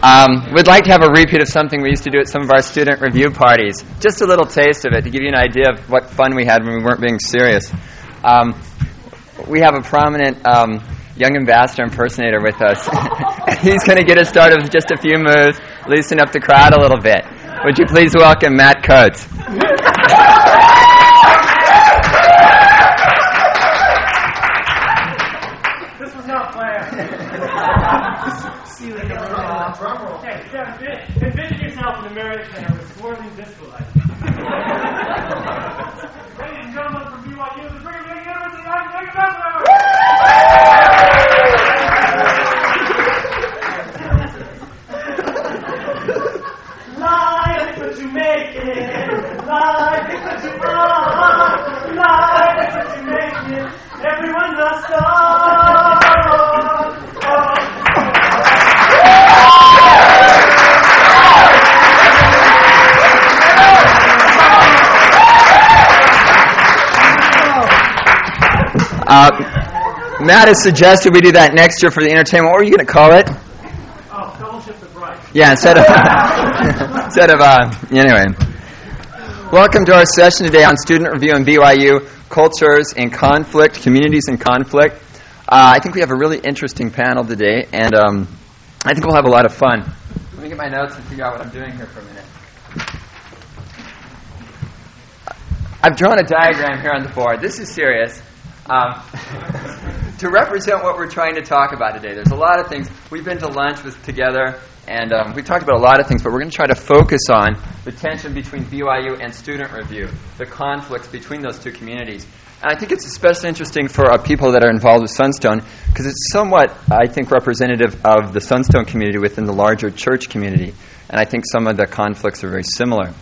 We'd like to have a repeat of something we used to do at some of our student review parties. Just a little taste of it to give you an idea of what fun we had when we weren't being serious. We have a prominent young ambassador impersonator with us. He's going to get us started with just a few moves, loosen up the crowd a little bit. Would you please welcome Matt Coates? This was not planned. Okay, envision yourself in a marriage center with swirling disco lights. Ladies and gentlemen from BYU, the Brigham Young University, I'm Young Ambassador! Life is what you make it. Life is what you are. Life is what you make it. Everyone's a star. Matt has suggested we do that next year for the entertainment. What were you going to call it? Oh, Fellowship the Bright. Yeah, anyway. Welcome to our session today on Student Review and BYU, Cultures in Conflict, Communities in Conflict. I think we have a really interesting panel today, and I think we'll have a lot of fun. Let me get my notes and figure out what I'm doing here for a minute. I've drawn a diagram here on the board. This is serious. To represent what we're trying to talk about today. There's a lot of things. We've been to lunch together, and we've talked about a lot of things, but we're going to try to focus on the tension between BYU and Student Review, the conflicts between those two communities. And I think it's especially interesting for people that are involved with Sunstone, because it's somewhat, I think, representative of the Sunstone community within the larger church community. And I think some of the conflicts are very similar.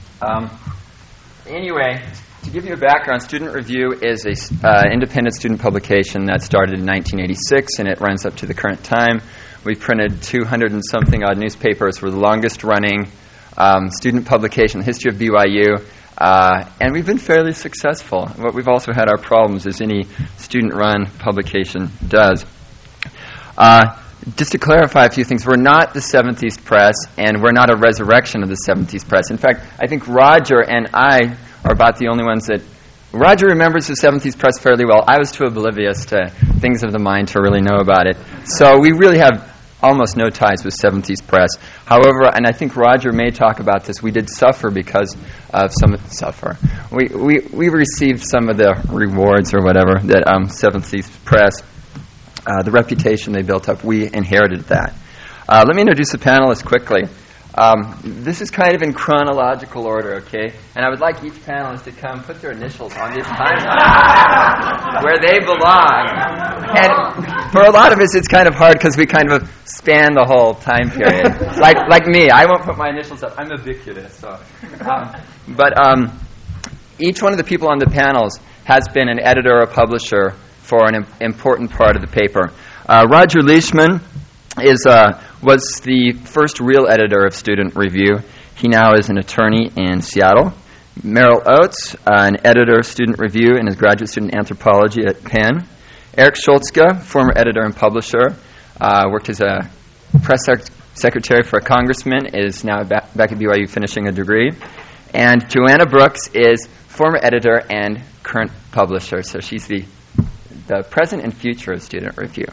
Anyway, to give you a background, Student Review is an independent student publication that started in 1986, and it runs up to the current time. We've printed 200 and something odd newspapers. We're the longest running student publication in the history of BYU, and we've been fairly successful. But we've also had our problems, as any student-run publication does. Just to clarify a few things, we're not the Seventh East Press, and we're not a resurrection of the Seventh East Press. In fact, I think Roger and I are about the only ones that... Roger remembers the Seventh East Press fairly well. I was too oblivious to things of the mind to really know about it. So we really have almost no ties with Seventh East Press. However, and I think Roger may talk about this, we did suffer because of some... Suffer. We received some of the rewards or whatever that Seventh East Press, the reputation they built up, we inherited that. Let me introduce the panelists quickly. This is kind of in chronological order, okay? And I would like each panelist to come put their initials on this timeline where they belong. And for a lot of us, it's kind of hard because we kind of span the whole time period. Like me, I won't put my initials up. I'm ubiquitous. So. But each one of the people on the panels has been an editor or publisher for an important part of the paper. Roger Leishman was the first real editor of Student Review. He now is an attorney in Seattle. Merrill Oates, an editor of Student Review and is graduate student in anthropology at Penn. Eric Schultzke, former editor and publisher, worked as a press secretary for a congressman, is now back at BYU finishing a degree. And Joanna Brooks is former editor and current publisher, so she's the present and future of Student Review.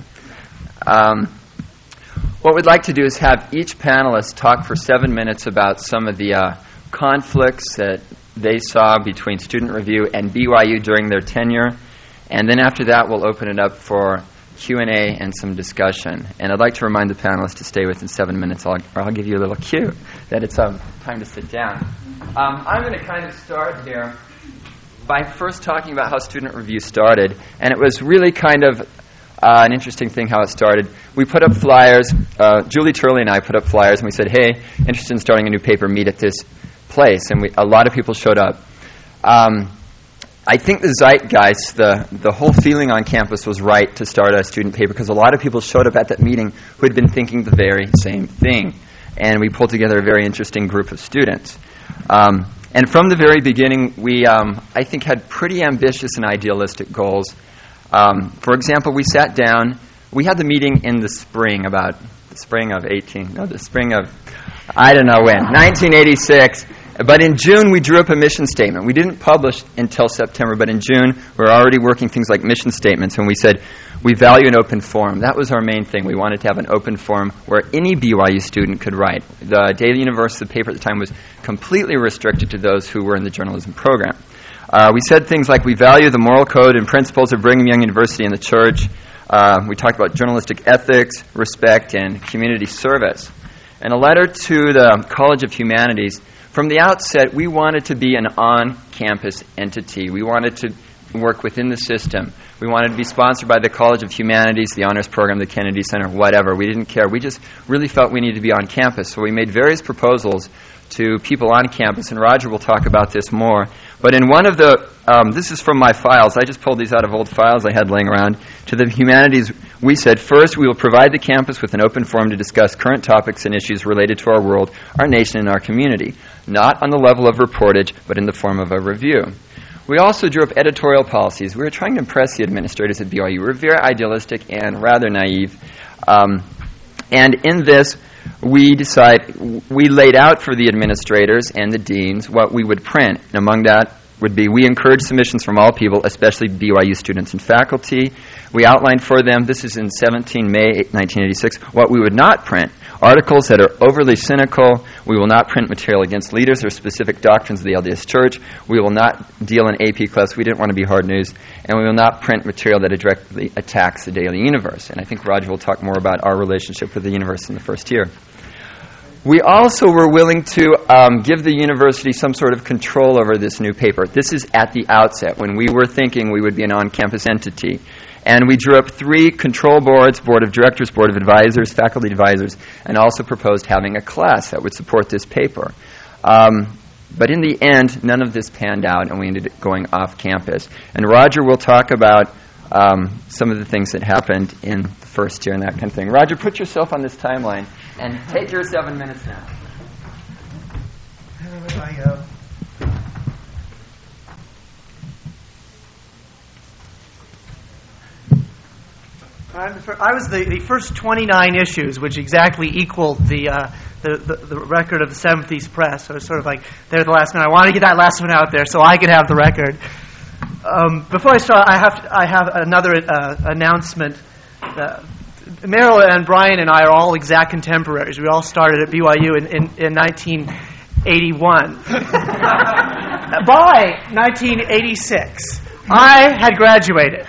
What we'd like to do is have each panelist talk for 7 minutes about some of the conflicts that they saw between Student Review and BYU during their tenure. And then after that, we'll open it up for Q&A and some discussion. And I'd like to remind the panelists to stay within 7 minutes, or I'll give you a little cue that it's time to sit down. I'm going to kind of start here by first talking about how Student Review started. And it was really kind of an interesting thing how it started. We put up flyers. Julie Turley and I put up flyers, and we said, hey, interested in starting a new paper, meet at this place. And a lot of people showed up. I think the zeitgeist, the whole feeling on campus was right to start a student paper because a lot of people showed up at that meeting who had been thinking the very same thing. And we pulled together a very interesting group of students. And from the very beginning, we, I think, had pretty ambitious and idealistic goals. For example, we sat down. We had the meeting in the spring, about the spring of 1986. But in June, we drew up a mission statement. We didn't publish until September, but in June, we were already working things like mission statements, and we said, we value an open forum. That was our main thing. We wanted to have an open forum where any BYU student could write. The Daily Universe, the paper at the time, was completely restricted to those who were in the journalism program. We said things like, we value the moral code and principles of Brigham Young University and the church. We talked about journalistic ethics, respect, and community service. And a letter to the College of Humanities. From the outset, we wanted to be an on-campus entity. We wanted to work within the system. We wanted to be sponsored by the College of Humanities, the Honors Program, the Kennedy Center, whatever. We didn't care. We just really felt we needed to be on campus. So we made various proposals to people on campus, and Roger will talk about this more. But in one of the, this is from my files. I just pulled these out of old files I had laying around. To the humanities, we said, first, we will provide the campus with an open forum to discuss current topics and issues related to our world, our nation, and our community, not on the level of reportage, but in the form of a review. We also drew up editorial policies. We were trying to impress the administrators at BYU. We were very idealistic and rather naive. And in this, we laid out for the administrators and the deans what we would print. And among that would be, we encourage submissions from all people, especially BYU students and faculty. We outlined for them, this is in 17 May 1986, what we would not print. Articles that are overly cynical. We will not print material against leaders or specific doctrines of the LDS Church. We will not deal in AP class. We didn't want to be hard news. And we will not print material that directly attacks the Daily Universe. And I think Roger will talk more about our relationship with the Universe in the first year. We also were willing to give the university some sort of control over this new paper. This is at the outset, when we were thinking we would be an on-campus entity. And we drew up 3 control boards, board of directors, board of advisors, faculty advisors, and also proposed having a class that would support this paper. But in the end, none of this panned out, and we ended up going off campus. And Roger will talk about some of the things that happened in the first year and that kind of thing. Roger, put yourself on this timeline, and take your 7 minutes now. Where do I go? I was the first 29 issues, which exactly equaled the record of the Seventh East Press. So it was sort of like, they're the last one. I want to get that last one out there so I could have the record. Before I start, I have another announcement. Meryl and Brian and I are all exact contemporaries. We all started at BYU in 1981. By 1986, I had graduated.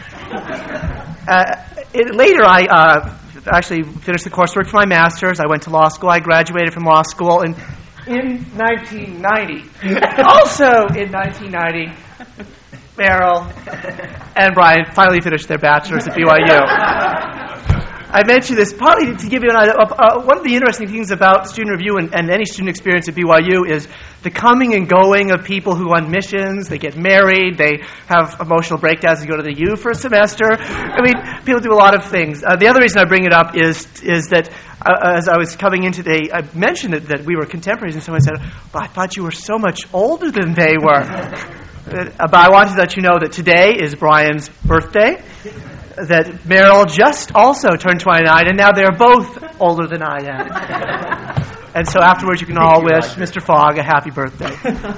Later, I actually finished the coursework for my master's. I went to law school. I graduated from law school in 1990. Also in 1990, Meryl and Brian finally finished their bachelor's at BYU. I mention this partly to give you an idea. One of the interesting things about student review and any student experience at BYU is the coming and going of people who go on missions. They get married. They have emotional breakdowns and go to the U for a semester. I mean, people do a lot of things. The other reason I bring it up is that as I was coming in today, I mentioned that we were contemporaries, and someone said, "Well, I thought you were so much older than they were." But I wanted to let you know that today is Brian's birthday, that Meryl just also turned 29, and now they're both older than I am. And so afterwards you can all wish Mr. Fogg a happy birthday.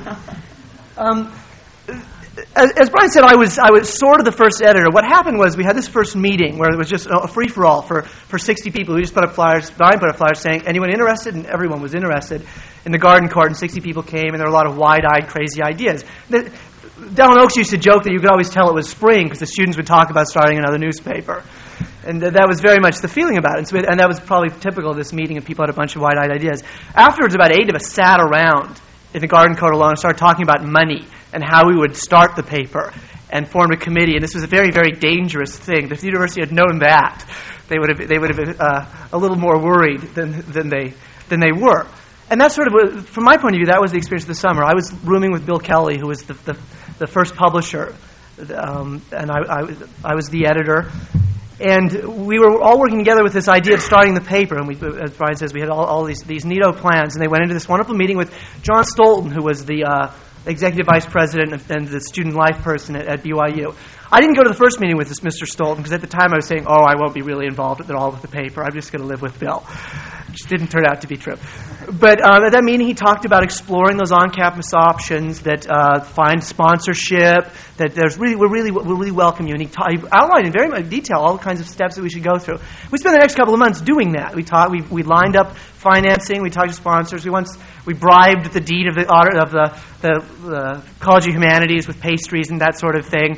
As Brian said, I was sort of the first editor. What happened was we had this first meeting where it was just a free-for-all for 60 people. We just put up flyers, Brian put up flyers saying, anyone interested? And everyone was interested in the garden court, and 60 people came, and there were a lot of wide-eyed, crazy ideas. Dallin Oaks used to joke that you could always tell it was spring because the students would talk about starting another newspaper. And that was very much the feeling about it. And that was probably typical of this meeting, and people had a bunch of wide-eyed ideas. Afterwards, about 8 of us sat around in the garden court alone and started talking about money and how we would start the paper and formed a committee. And this was a very, very dangerous thing. If the university had known that, they would have been a little more worried than they were. And that's sort of, from my point of view, that was the experience of the summer. I was rooming with Bill Kelly, who was the first publisher, and I was the editor. And we were all working together with this idea of starting the paper. And we, as Brian says, we had all these neato plans. And they went into this wonderful meeting with John Stolten, who was the executive vice president and the student life person at BYU. I didn't go to the first meeting with this Mr. Stolten because at the time I was saying, I won't be really involved at all with the paper. I'm just going to live with Bill. Which didn't turn out to be true. But at that meeting, he talked about exploring those on-campus options, that find sponsorship, that we really welcome you. And he outlined in very much detail all the kinds of steps that we should go through. We spent the next couple of months doing that. We lined up financing. We talked to sponsors. We bribed the dean of the College of Humanities with pastries and that sort of thing.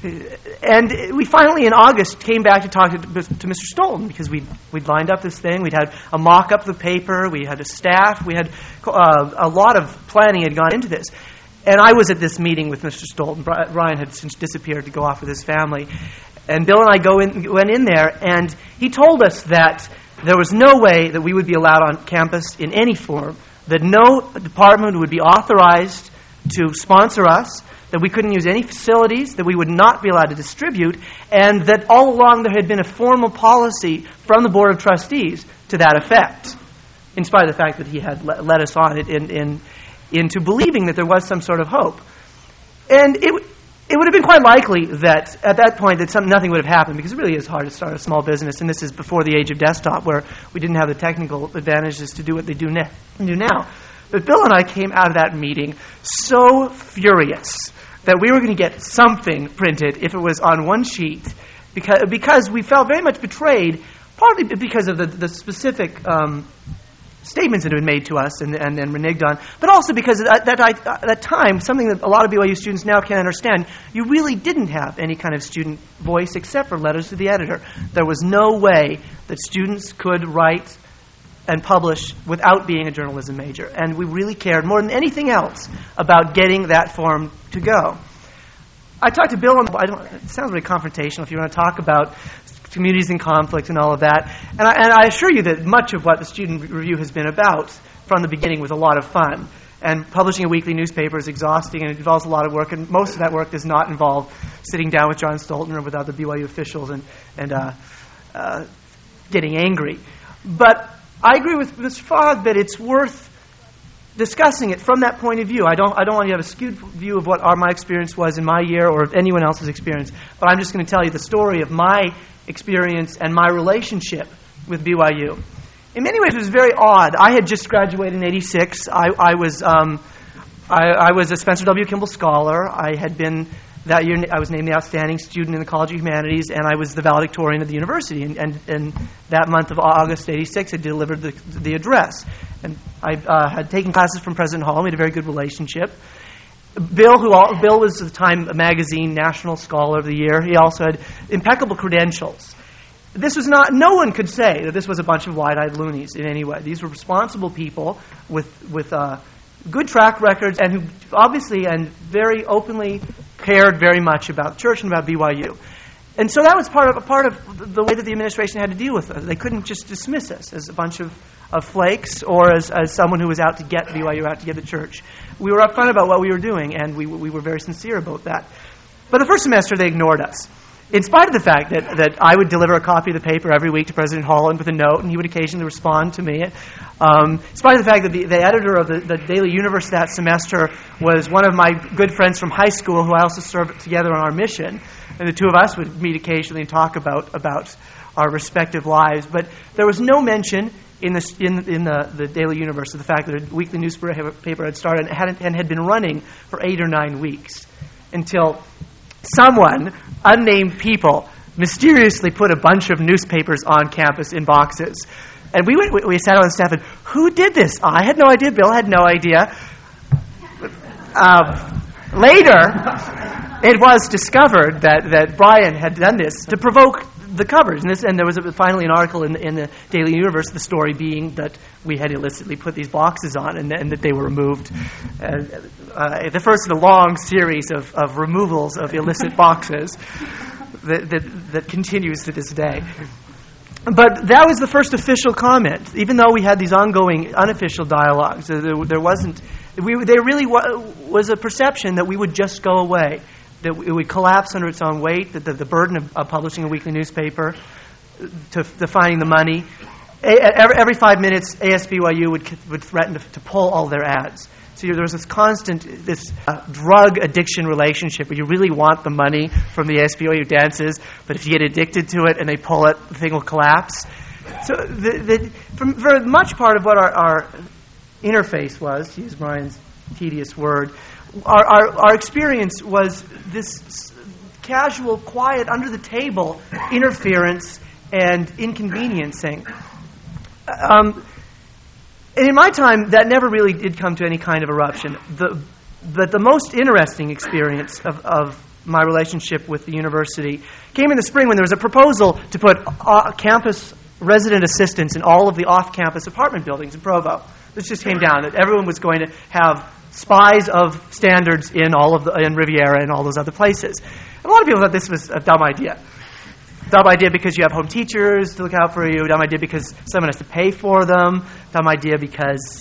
And we finally, in August, came back to talk to Mr. Stolten because we'd lined up this thing. We'd had a mock-up of the paper. We had a staff. We had a lot of planning had gone into this. And I was at this meeting with Mr. Stolten. Brian had since disappeared to go off with his family. And Bill and I went in there, and he told us that there was no way that we would be allowed on campus in any form, that no department would be authorized to sponsor us, that we couldn't use any facilities, that we would not be allowed to distribute, and that all along there had been a formal policy from the Board of Trustees to that effect, in spite of the fact that he had led us on it into believing that there was some sort of hope. And it would have been quite likely that at that point that nothing would have happened, because it really is hard to start a small business, and this is before the age of desktop where we didn't have the technical advantages to do what they do now. But Bill and I came out of that meeting so furious that we were going to get something printed if it was on one sheet, because we felt very much betrayed, partly because of the specific statements that had been made to us and then reneged on, but also because at that time, something that a lot of BYU students now can't understand, you really didn't have any kind of student voice except for letters to the editor. There was no way that students could write and publish without being a journalism major. And we really cared more than anything else about getting that form to go. I talked to Bill, it sounds very confrontational if you want to talk about communities in conflict and all of that. And I assure you that much of what the Student Review has been about from the beginning was a lot of fun. And publishing a weekly newspaper is exhausting and it involves a lot of work. And most of that work does not involve sitting down with John Stolten or with other BYU officials and getting angry. But I agree with Mr. Fogg that it's worth discussing it from that point of view. I don't want you to have a skewed view of what my experience was in my year or of anyone else's experience. But I'm just going to tell you the story of my experience and my relationship with BYU. In many ways, it was very odd. I had just graduated in '86. I was a Spencer W. Kimball Scholar. I had been that year. I was named the outstanding student in the College of Humanities, and I was the valedictorian of the university. And that month of August '86, I delivered the address. And I had taken classes from President Hall. We had a very good relationship. Bill was at the time a magazine National Scholar of the Year. He also had impeccable credentials. This was not. No one could say that this was a bunch of wide-eyed loonies in any way. These were responsible people with good track records and who obviously and very openly cared very much about the church and about BYU. And so that was part of the way that the administration had to deal with us. They couldn't just dismiss us as a bunch of flakes or as someone who was out to get BYU, out to get the church. We were upfront about what we were doing, and we were very sincere about that. But the first semester, they ignored us. In spite of the fact that I would deliver a copy of the paper every week to President Holland with a note, and he would occasionally respond to me. In spite of the fact that the editor of the Daily Universe that semester was one of my good friends from high school who I also served together on our mission, and the two of us would meet occasionally and talk about our respective lives. But there was no mention in the Daily Universe of the fact that a weekly newspaper had started and had been running for 8 or 9 weeks until someone, unnamed people, mysteriously put a bunch of newspapers on campus in boxes. And we sat on the staff and, who did this? I had no idea. Bill had no idea. Later, it was discovered that Brian had done this to provoke the coverage. And there was finally an article in the Daily Universe, the story being that we had illicitly put these boxes on and that they were removed. The first of a long series of removals of illicit boxes that continues to this day. But that was the first official comment. Even though we had these ongoing unofficial dialogues, there wasn't. There really was a perception that we would just go away, that it would collapse under its own weight, that the burden of publishing a weekly newspaper, to finding the money. Every 5 minutes, ASBYU would threaten to pull all their ads. So there was this constant, drug addiction relationship where you really want the money from the SPOU dances, but if you get addicted to it and they pull it, the thing will collapse. So from very much part of what our interface was, to use Brian's tedious word, our experience was this casual, quiet, under-the-table interference and inconveniencing. In my time, that never really did come to any kind of eruption. But the most interesting experience of my relationship with the university came in the spring when there was a proposal to put campus resident assistants in all of the off-campus apartment buildings in Provo. This just came down, that everyone was going to have spies of standards in Riviera and all those other places. And a lot of people thought this was a dumb idea. Dumb idea because you have home teachers to look out for you. Dumb idea because someone has to pay for them. Dumb idea because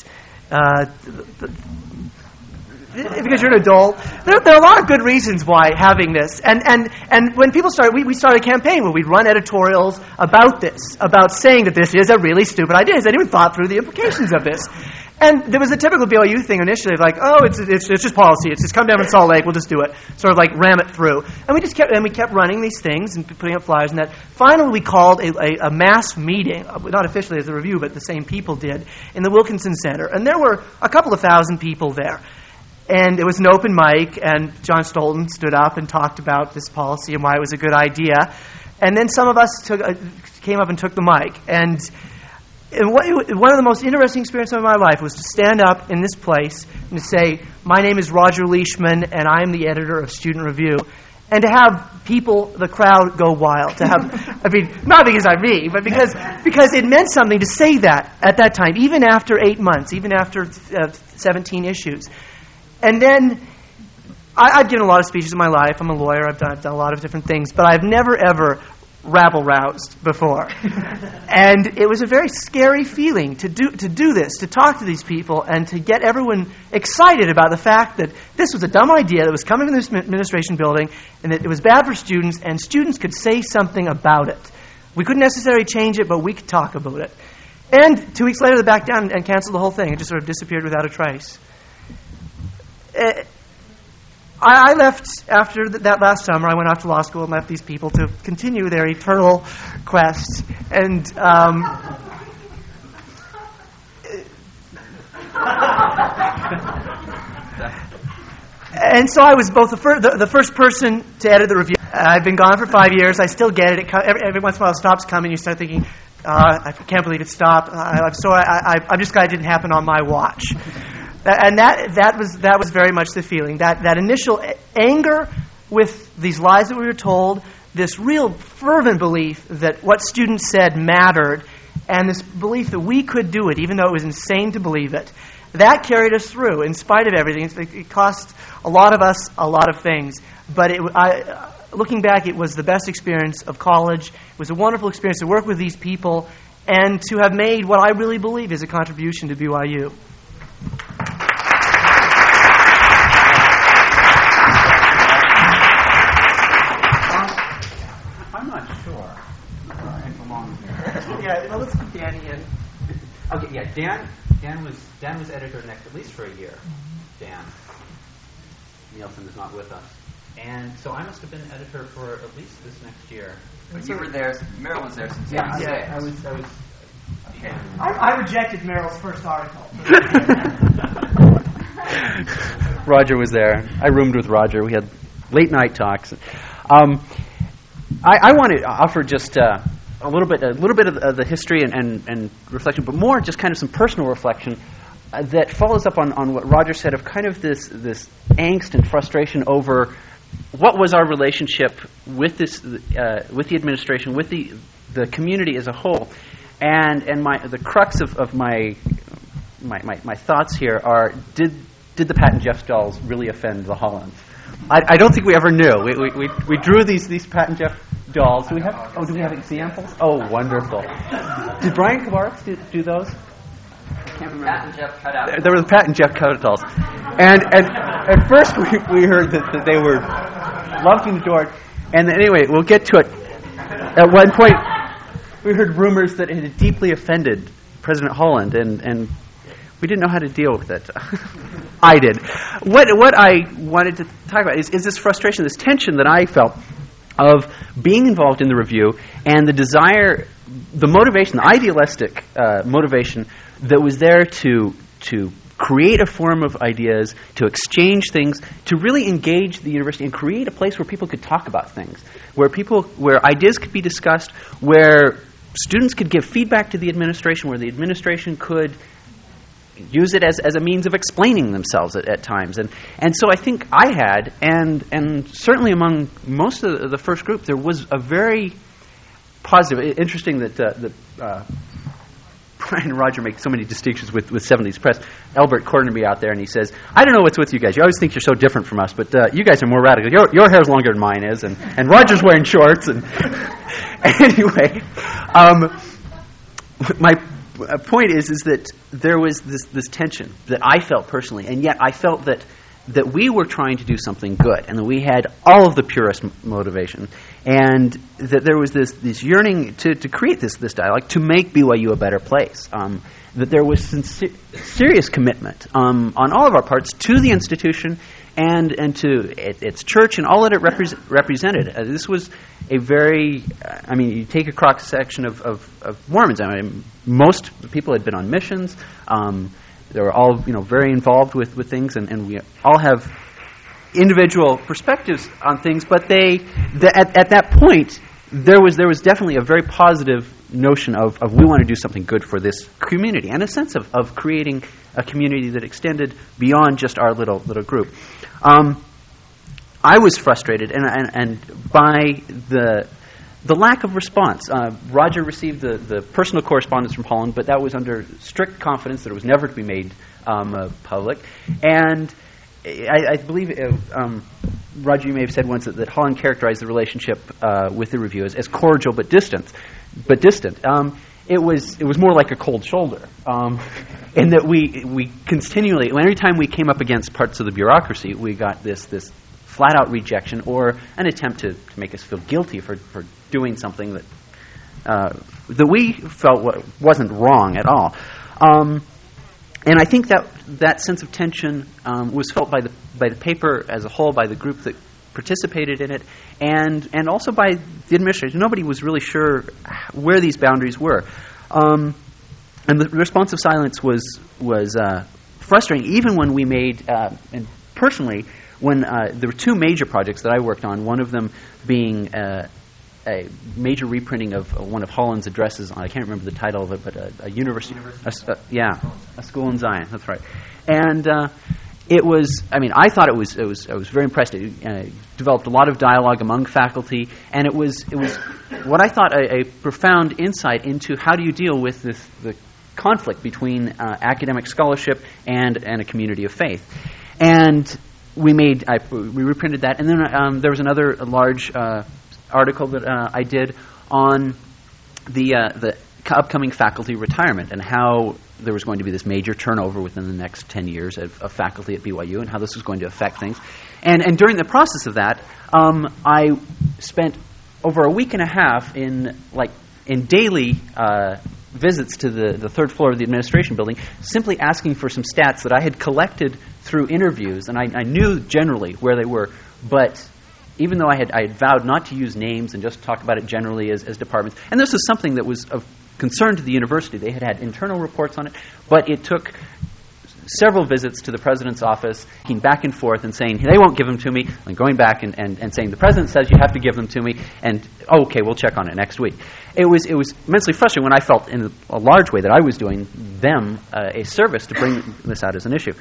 you're an adult. There are a lot of good reasons why having this. And when people started, we started a campaign where we'd run editorials about this, about saying that this is a really stupid idea. Has anyone thought through the implications of this? And there was a typical BYU thing initially, like, oh, it's just policy. It's just come down from Salt Lake, we'll just do it. Sort of like ram it through. And we kept running these things and putting up flyers and that. Finally, we called a mass meeting, not officially as a review, but the same people did, in the Wilkinson Center. And there were a couple of thousand people there. And it was an open mic, and John Stolten stood up and talked about this policy and why it was a good idea. And then some of us came up and took the mic. And one of the most interesting experiences of my life was to stand up in this place and to say, my name is Roger Leishman, and I am the editor of Student Review. And to have the crowd go wild. To have, not because I'm me, but because it meant something to say that at that time, even after 8 months, even after 17 issues. And then, I've given a lot of speeches in my life. I'm a lawyer. I've done a lot of different things. But I've never, ever rabble-roused before. And it was a very scary feeling to do this, to talk to these people, and to get everyone excited about the fact that this was a dumb idea that was coming from this administration building, and that it was bad for students, and students could say something about it. We couldn't necessarily change it, but we could talk about it. And 2 weeks later, they backed down and canceled the whole thing. It just sort of disappeared without a trace. I left after that last summer. I went off to law school and left these people to continue their eternal quest. And and so I was both the first person to edit the review. I've been gone for 5 years. I still get it. Every once in a while it stops coming. You start thinking, I can't believe it stopped. I'm just glad it didn't happen on my watch. And that was very much the feeling. That initial anger with these lies that we were told, this real fervent belief that what students said mattered, and this belief that we could do it, even though it was insane to believe it, that carried us through in spite of everything. It cost a lot of us a lot of things. But looking back, it was the best experience of college. It was a wonderful experience to work with these people and to have made what I really believe is a contribution to BYU. I'm not sure. I belong here. Yeah, well, let's put Danny in. Okay, yeah, Dan was editor next at least for a year. Dan Nielsen is not with us, and so I must have been editor for at least this next year. But you were there. Meryl was there since. Yeah, I was. Okay. I rejected Meryl's first article. Roger was there. I roomed with Roger. We had late night talks. I want to offer just a little bit of the history and reflection, but more just kind of some personal reflection that follows up on what Roger said of kind of this angst and frustration over what was our relationship with with the administration, with the community as a whole, and the crux of my thoughts here are did the Pat and Jeff dolls really offend the Hollands? I don't think we ever knew. We drew these Pat and Jeff dolls. Do we have examples? Oh, wonderful. Did Brian Kavarek do those? I can't remember. Pat and Jeff cut out. There were the Pat and Jeff cut dolls. And at first we heard that they were loved and adored. And anyway, we'll get to it. At one point, we heard rumors that it had deeply offended President Holland, and we didn't know how to deal with it. I did. What I wanted to talk about is this frustration, this tension that I felt of being involved in the review and the desire, the motivation, the idealistic motivation that was there to create a forum of ideas, to exchange things, to really engage the university and create a place where people could talk about things, where ideas could be discussed, where students could give feedback to the administration, where the administration could use it as a means of explaining themselves at times. And so I think I had, and certainly among most of the first group, there was a very positive, interesting that Brian and Roger make so many distinctions with 70s press. Albert cornered me out there and he says, I don't know what's with you guys. You always think you're so different from us, but you guys are more radical. Your hair's longer than mine is, and Roger's wearing shorts. And anyway, my point is that there was this tension that I felt personally, and yet I felt that we were trying to do something good, and that we had all of the purest motivation, and that there was this yearning to create this dialogue, to make BYU a better place. That there was serious commitment on all of our parts to the institution and to its church and all that it represented. This was a very, you take a cross-section of Mormons. Most people had been on missions. They were all, very involved with things, and we all have individual perspectives on things. But at that point, there was definitely a very positive notion of we want to do something good for this community, and a sense of creating a community that extended beyond just our little group. I was frustrated, and by the lack of response. Roger received the personal correspondence from Holland, but that was under strict confidence that it was never to be made public. And I believe, Roger, you may have said once that Holland characterized the relationship with the review as cordial but distant. It was more like a cold shoulder, in that we continually, every time we came up against parts of the bureaucracy, we got this flat-out rejection or an attempt to make us feel guilty for doing something that we felt wasn't wrong at all. And I think that sense of tension was felt by the paper as a whole, by the group that participated in it, and also by the administration. Nobody was really sure where these boundaries were. And the responsive silence was frustrating, even when we made, and personally, when there were two major projects that I worked on, one of them being a major reprinting of one of Holland's addresses. I can't remember the title of it, but a university, a school in Zion. That's right. And it was. I thought I was very impressed. It developed a lot of dialogue among faculty, and it was what I thought a profound insight into how do you deal with the conflict between academic scholarship and a community of faith. And we reprinted that, and then there was another large article that I did on the upcoming faculty retirement and how there was going to be this major turnover within the next 10 years of faculty at BYU and how this was going to affect things. And during the process of that, I spent over a week and a half in daily visits to the third floor of the administration building, simply asking for some stats that I had collected through interviews, and I knew generally where they were, but even though I had vowed not to use names and just talk about it generally as departments, and this was something that was of concern to the university. They had internal reports on it, but it took several visits to the president's office, looking back and forth and saying, they won't give them to me, and going back and saying, the president says you have to give them to me, and, okay, we'll check on it next week. It was immensely frustrating when I felt in a large way that I was doing them a service to bring this out as an issue.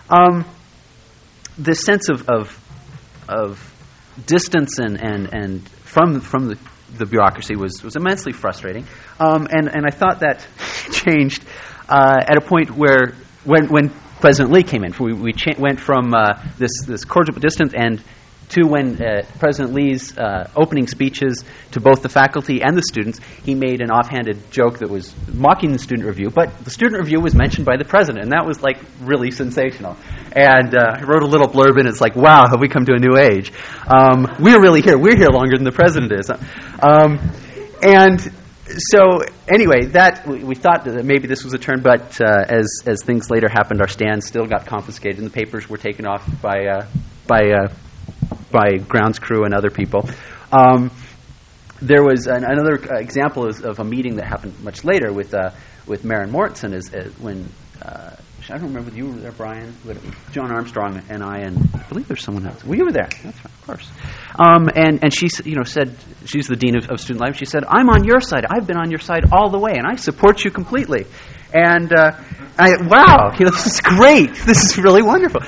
This sense of distance and from the bureaucracy was immensely frustrating, and I thought that changed at a point where when President Lee came in, we went from this cordial but distant and to when President Lee's opening speeches to both the faculty and the students, he made an offhanded joke that was mocking the student review, but the student review was mentioned by the president, and that was really sensational. And I wrote a little blurb, and it's wow, have we come to a new age? We're really here. We're here longer than the president is. And So anyway, that we thought that maybe this was a turn, but as things later happened, our stands still got confiscated, and the papers were taken off by grounds crew and other people. There was another example of a meeting that happened much later with Maren Mortensen, when I don't remember if you were there, Brian, but it was John Armstrong and I believe there's someone else. Well, you were there. That's right, of course. And she said, she's the dean of student life. She said, "I'm on your side. I've been on your side all the way, and I support you completely." And wow, this is great. This is really wonderful.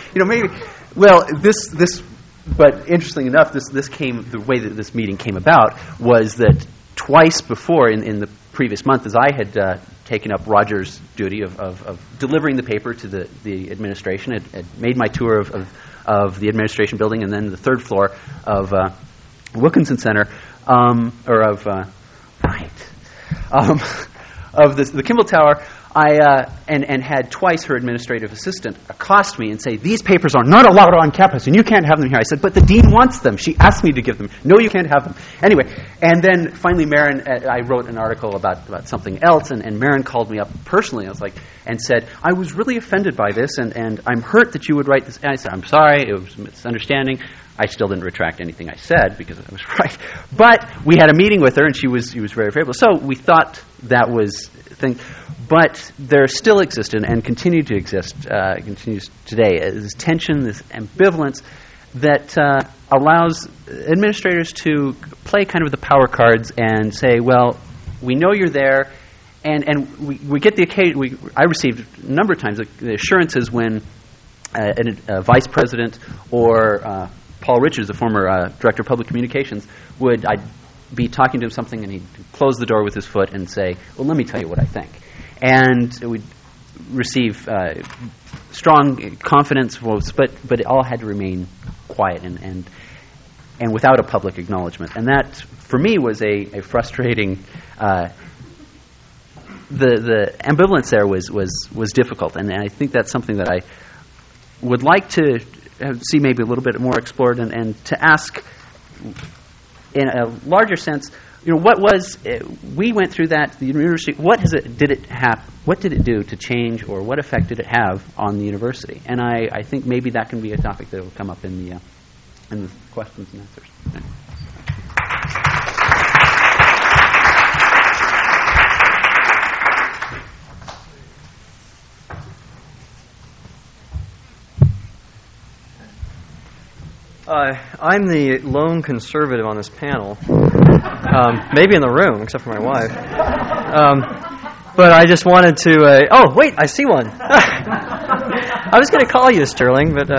But interesting enough, the way that this meeting came about was that twice before in the previous month, as I had taken up Roger's duty of delivering the paper to the administration, had made my tour of the administration building and then the third floor of Wilkinson Center, of the Kimball Tower. I had twice her administrative assistant accost me and say, "These papers are not allowed on campus, and you can't have them here." I said, "But the dean wants them. She asked me to give them." "No, you can't have them." Anyway, and then finally, Maren, I wrote an article about something else, and Maren called me up personally. I was like, and said, "I was really offended by this, and I'm hurt that you would write this." And I said, "I'm sorry, it was a misunderstanding." I still didn't retract anything I said because I was right. But we had a meeting with her, and she was very favorable. So we thought that was a thing. But there still existed and continue to exist, continues today, this tension, this ambivalence that allows administrators to play kind of the power cards and say, well, we know you're there, and we get the occasion. I received a number of times the assurances when a vice president or Paul Richards, the former director of public communications, I'd be talking to him something, and he'd close the door with his foot and say, "Well, let me tell you what I think." And we'd receive strong confidence votes, but it all had to remain quiet and without a public acknowledgement. And that, for me, was a frustrating. The ambivalence there was difficult, and I think that's something that I would like to see maybe a little bit more explored, and to ask in a larger sense. What was we went through that the university? What did it do to change, or what effect did it have on the university? And I think maybe that can be a topic that will come up in the questions and answers. I'm the lone conservative on this panel, maybe in the room, except for my wife. But I just wanted to. Oh, wait, I see one. I was going to call you Sterling, but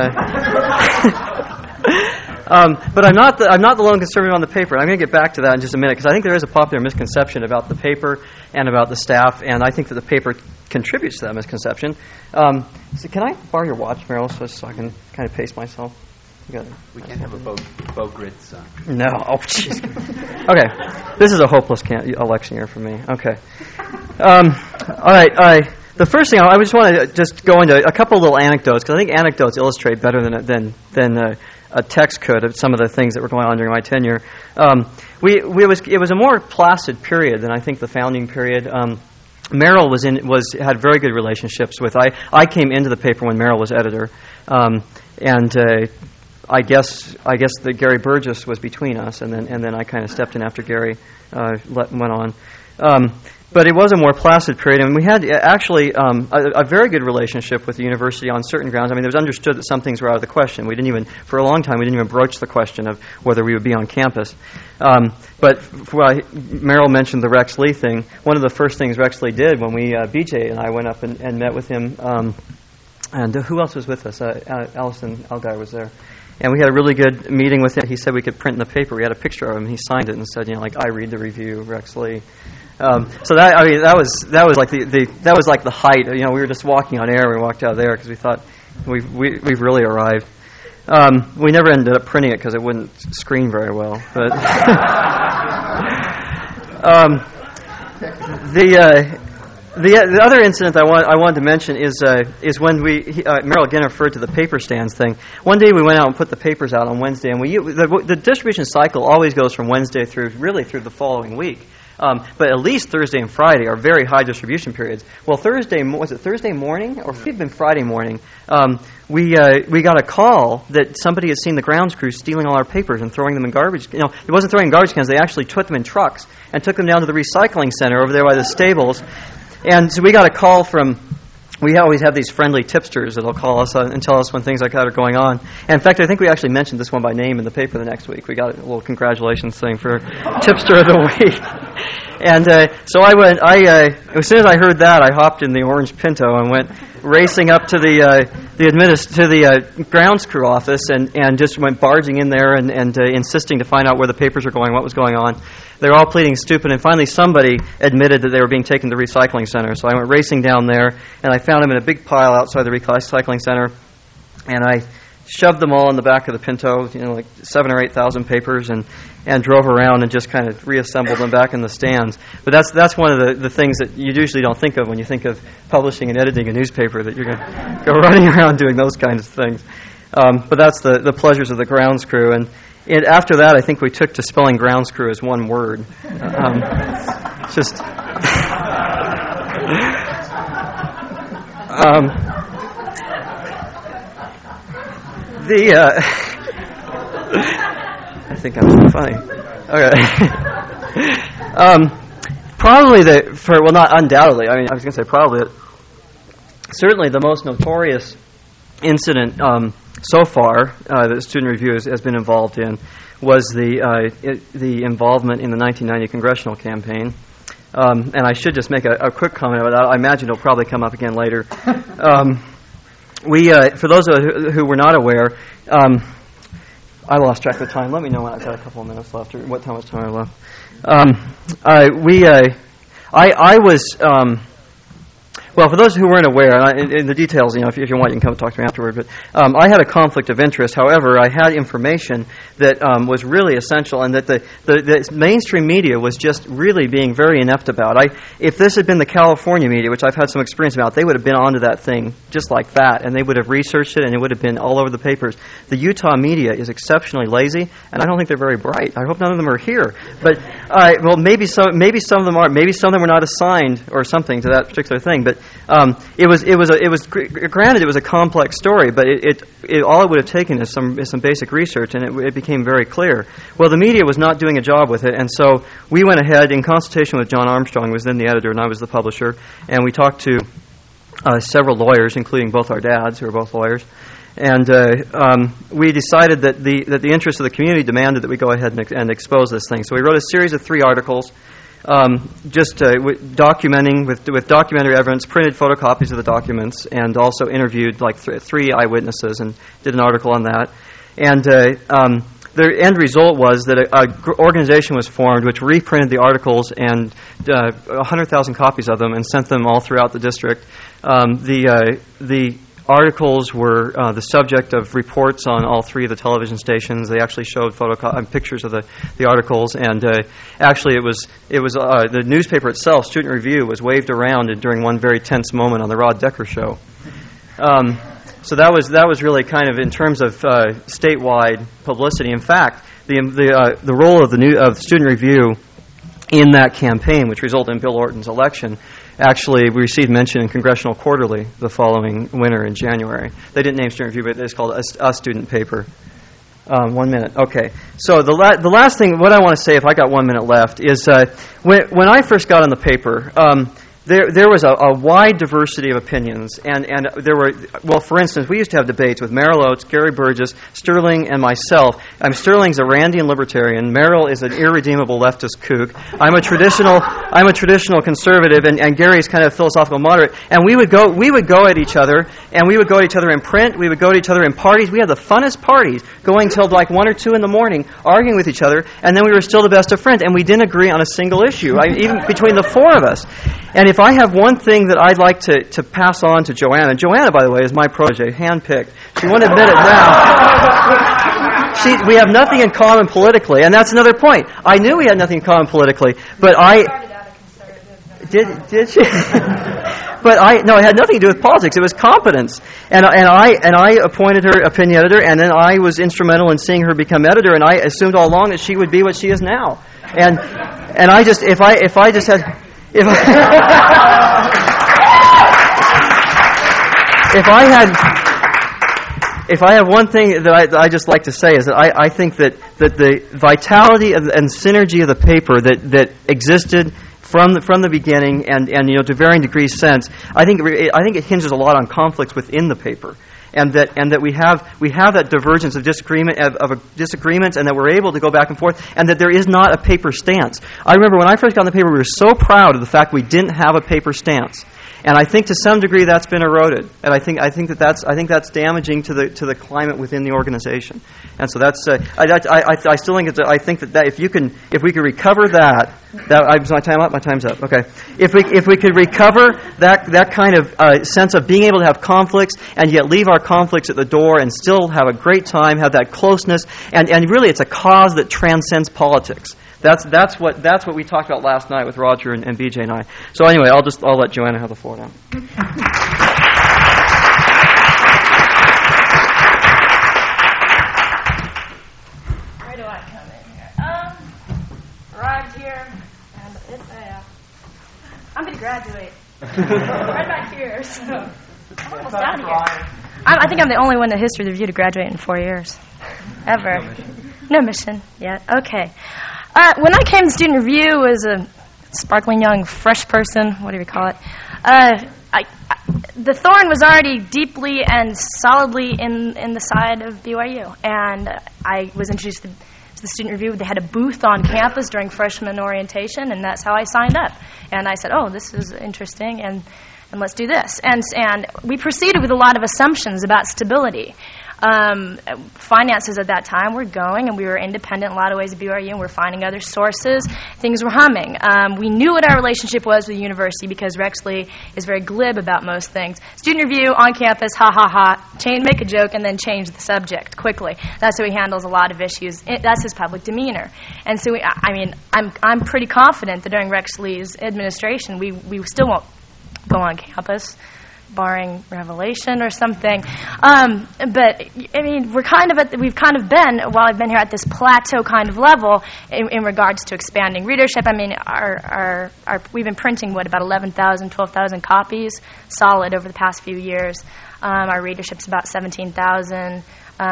but I'm not the lone conservative on the paper. I'm going to get back to that in just a minute because I think there is a popular misconception about the paper and about the staff, and I think that the paper contributes to that misconception. So can I borrow your watch, Meryl, so I can kind of pace myself? We can't have a bow grid, son. No. Oh, jeez. Okay. This is a hopeless election year for me. Okay. All right. The first thing I just want to just go into a couple of little anecdotes, because I think anecdotes illustrate better than a text could of some of the things that were going on during my tenure. It was a more placid period than I think the founding period. Merrill had very good relationships with. I came into the paper when Merrill was editor, and I guess that Gary Burgess was between us, and then I kind of stepped in after Gary went on. But it was a more placid period, and we had actually a very good relationship with the university on certain grounds. I mean, it was understood that some things were out of the question. For a long time, we didn't even broach the question of whether we would be on campus. But Merrill mentioned the Rex Lee thing. One of the first things Rex Lee did when BJ and I went up and met with him, and who else was with us? Allison Algar was there. And we had a really good meeting with him. He said we could print in the paper. We had a picture of him. He signed it and said, I read the review of Rex Lee. So that was like the height. We were just walking on air. We walked out of there because we thought we've really arrived. We never ended up printing it because it wouldn't screen very well. But the other incident I wanted to mention is when Merrill again referred to the paper stands thing. One day we went out and put the papers out on Wednesday, and the distribution cycle always goes from Wednesday through the following week. But at least Thursday and Friday are very high distribution periods. Well, was it Thursday morning? Or it had been Friday morning. We got a call that somebody had seen the grounds crew stealing all our papers and throwing them in garbage. It wasn't throwing in garbage cans. They actually put them in trucks and took them down to the recycling center over there by the stables. And so we got a call from... We always have these friendly tipsters that'll call us and tell us when things like that are going on. And in fact, I think we actually mentioned this one by name in the paper the next week. We got a little congratulations thing for Tipster of the Week. And so I went. As soon as I heard that, I hopped in the orange Pinto and went racing up to the grounds crew office and just went barging in there and insisting to find out where the papers were going, what was going on. They were all pleading stupid, and finally somebody admitted that they were being taken to the recycling center. So I went racing down there, and I found them in a big pile outside the recycling center, and I shoved them all in the back of the Pinto, like 7,000 or 8,000 papers, and drove around and just kind of reassembled them back in the stands. But that's one of the things that you usually don't think of when you think of publishing and editing a newspaper, that you're going to go running around doing those kinds of things. But that's the pleasures of the grounds crew. And after that, I think we took to spelling grounds crew as one word. Just... I think I'm so funny. Okay. Probably not undoubtedly, I was going to say probably, certainly the most notorious incident so far that Student Review has been involved in was the involvement in the 1990 congressional campaign. And I should just make a quick comment about that. I imagine it'll probably come up again later. For those who were not aware, I lost track of time. Let me know when I've got a couple of minutes left, or how much time I left. I was... Well, for those who weren't aware, and in the details, if you want, you can come talk to me afterward. But I had a conflict of interest. However, I had information that was really essential, and that the mainstream media was just really being very inept about. If this had been the California media, which I've had some experience about, they would have been onto that thing just like that, and they would have researched it, and it would have been all over the papers. The Utah media is exceptionally lazy, and I don't think they're very bright. I hope none of them are here. But well, maybe some of them are. Maybe some of them were not assigned or something to that particular thing. But it was granted, it was a complex story, but all it would have taken is some basic research, and it became very clear. Well, the media was not doing a job with it, and so we went ahead in consultation with John Armstrong, who was then the editor, and I was the publisher, and we talked to several lawyers, including both our dads, who are both lawyers, and we decided that the interests of the community demanded that we go ahead and expose this thing. So we wrote a series of 3 articles. Documenting with documentary evidence, printed photocopies of the documents, and also interviewed like 3 eyewitnesses and did an article on that. And the end result was that an organization was formed which reprinted the articles and 100,000 copies of them and sent them all throughout the district. The articles were the subject of reports on all 3 of the television stations. They actually showed pictures of the articles, and actually it was the newspaper itself, Student Review, was waved around during one very tense moment on the Rod Decker show. So that was really kind of in terms of statewide publicity. In fact, the role of of Student Review in that campaign, which resulted in Bill Orton's election, actually we received mention in Congressional Quarterly the following winter in January. They didn't name Student Review, but it's called a student paper. 1 minute. Okay. So the last thing, what I want to say, if I got 1 minute left, is when I first got on the paper, there was a wide diversity of opinions, and there were, well, for instance, we used to have debates with Merrill Oates, Gary Burgess, Sterling, and myself. Sterling's a Randian libertarian. Merrill is an irredeemable leftist kook. I'm a traditional conservative, and Gary's kind of philosophical moderate. And we would go at each other, and we would go at each other in print. We would go at each other in parties. We had the funnest parties, going till like 1 or 2 in the morning, arguing with each other, and then we were still the best of friends, and we didn't agree on a single issue, even between the 4 of us. And if I have one thing that I'd like to pass on to Joanna, by the way, is my protege, handpicked. She won't admit it now. We have nothing in common politically, and that's another point. I knew we had nothing in common politically, but did she? But it had nothing to do with politics. It was competence, and I appointed her opinion editor, and then I was instrumental in seeing her become editor, and I assumed all along that she would be what she is now. And And I just, if I just had, if I have one thing that I just like to say is that I think that the vitality and synergy of the paper that existed from the beginning and to varying degrees since, I think it hinges a lot on conflicts within the paper. And that we have that divergence of disagreements, and that we're able to go back and forth, and that there is not a paper stance. I remember when I first got on the paper, we were so proud of the fact we didn't have a paper stance, and I think to some degree that's been eroded, and I think that's damaging to the climate within the organization. And so that's I still think I think that if we could recover that is my time up. My time's up. Okay, if we could recover that kind of sense of being able to have conflicts and yet leave our conflicts at the door and still have a great time, have that closeness, and really it's a cause that transcends politics. That's what we talked about last night with Roger and BJ and I. So anyway, I'll let Joanna have the floor now. Where do I come in here? Arrived here, and it's I'm going to graduate. Right back here, so I'm almost out of here. I think I'm the only one in the history of the Review to graduate in 4 years, ever. No mission yet. Okay. When I came to Student Review as a sparkling young fresh person, what do we call it? The thorn was already deeply and solidly in the side of BYU, and I was introduced to the Student Review. They had a booth on campus during freshman orientation, and that's how I signed up. And I said, "Oh, this is interesting, and let's do this." And we proceeded with a lot of assumptions about stability. Finances at that time were going, and we were independent in a lot of ways at BYU, and we were finding other sources. Things were humming. We knew what our relationship was with the university because Rexley is very glib about most things. Student Review, on campus, ha ha ha, make a joke, and then change the subject quickly. That's how he handles a lot of issues. That's his public demeanor. And so, I'm pretty confident that during Rexley's administration, we still won't go on campus, barring revelation or something. But we've kind of been, while I've been here, at this plateau kind of level in regards to expanding readership. We've been printing about 11,000, 12,000 copies solid over the past few years. Our readership's about 17,000.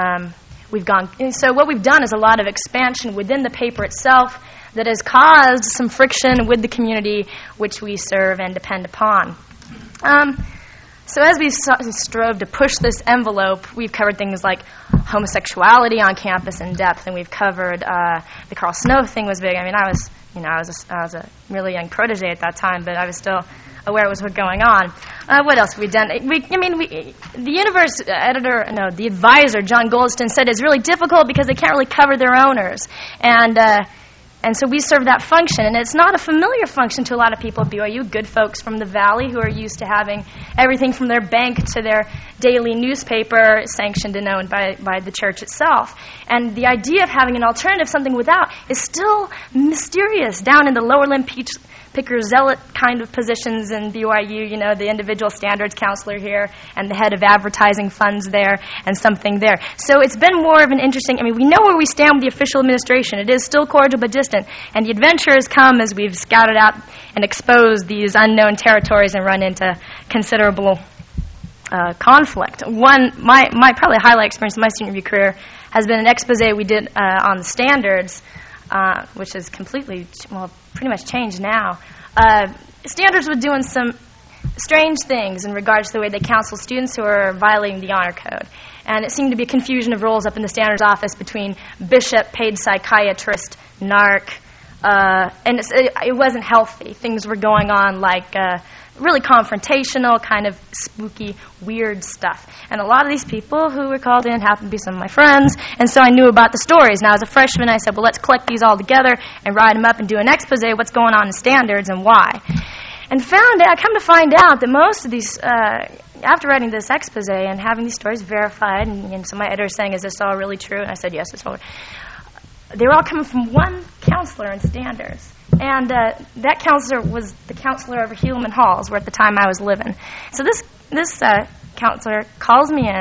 So what we've done is a lot of expansion within the paper itself that has caused some friction with the community which we serve and depend upon. So as we've strove to push this envelope, we've covered things like homosexuality on campus in depth, and we've covered the Carl Snow thing was big. I was a really young protege at that time, but I was still aware of what was going on. What else have we done? The advisor, John Goldston, said it's really difficult because they can't really cover their owners, and so we serve that function, and it's not a familiar function to a lot of people at BYU, good folks from the Valley who are used to having everything from their bank to their daily newspaper sanctioned and owned by the church itself. And the idea of having an alternative, something without, is still mysterious down in the lower limb picker zealot kind of positions in BYU, the individual standards counselor here and the head of advertising funds there and something there. So it's been more of an interesting, we know where we stand with the official administration. It is still cordial but distant. And the adventure has come as we've scouted out and exposed these unknown territories and run into considerable conflict. My probably highlight experience in my Student Review career has been an expose we did on the standards, which is pretty much changed now. Standards were doing some strange things in regards to the way they counsel students who are violating the honor code. And it seemed to be a confusion of roles up in the standards office between bishop, paid psychiatrist, narc, and it wasn't healthy. Things were going on like really confrontational, kind of spooky, weird stuff. And a lot of these people who were called in happened to be some of my friends, and so I knew about the stories. Now, as a freshman, I said, well, let's collect these all together and write them up and do an expose of what's going on in standards and why. And I come to find out that most of these, after writing this expose and having these stories verified, and so my editor saying, is this all really true? And I said, yes, it's all. They were all coming from one counselor in standards. And that counselor was the counselor over Helaman Halls, where at the time I was living. So this counselor calls me in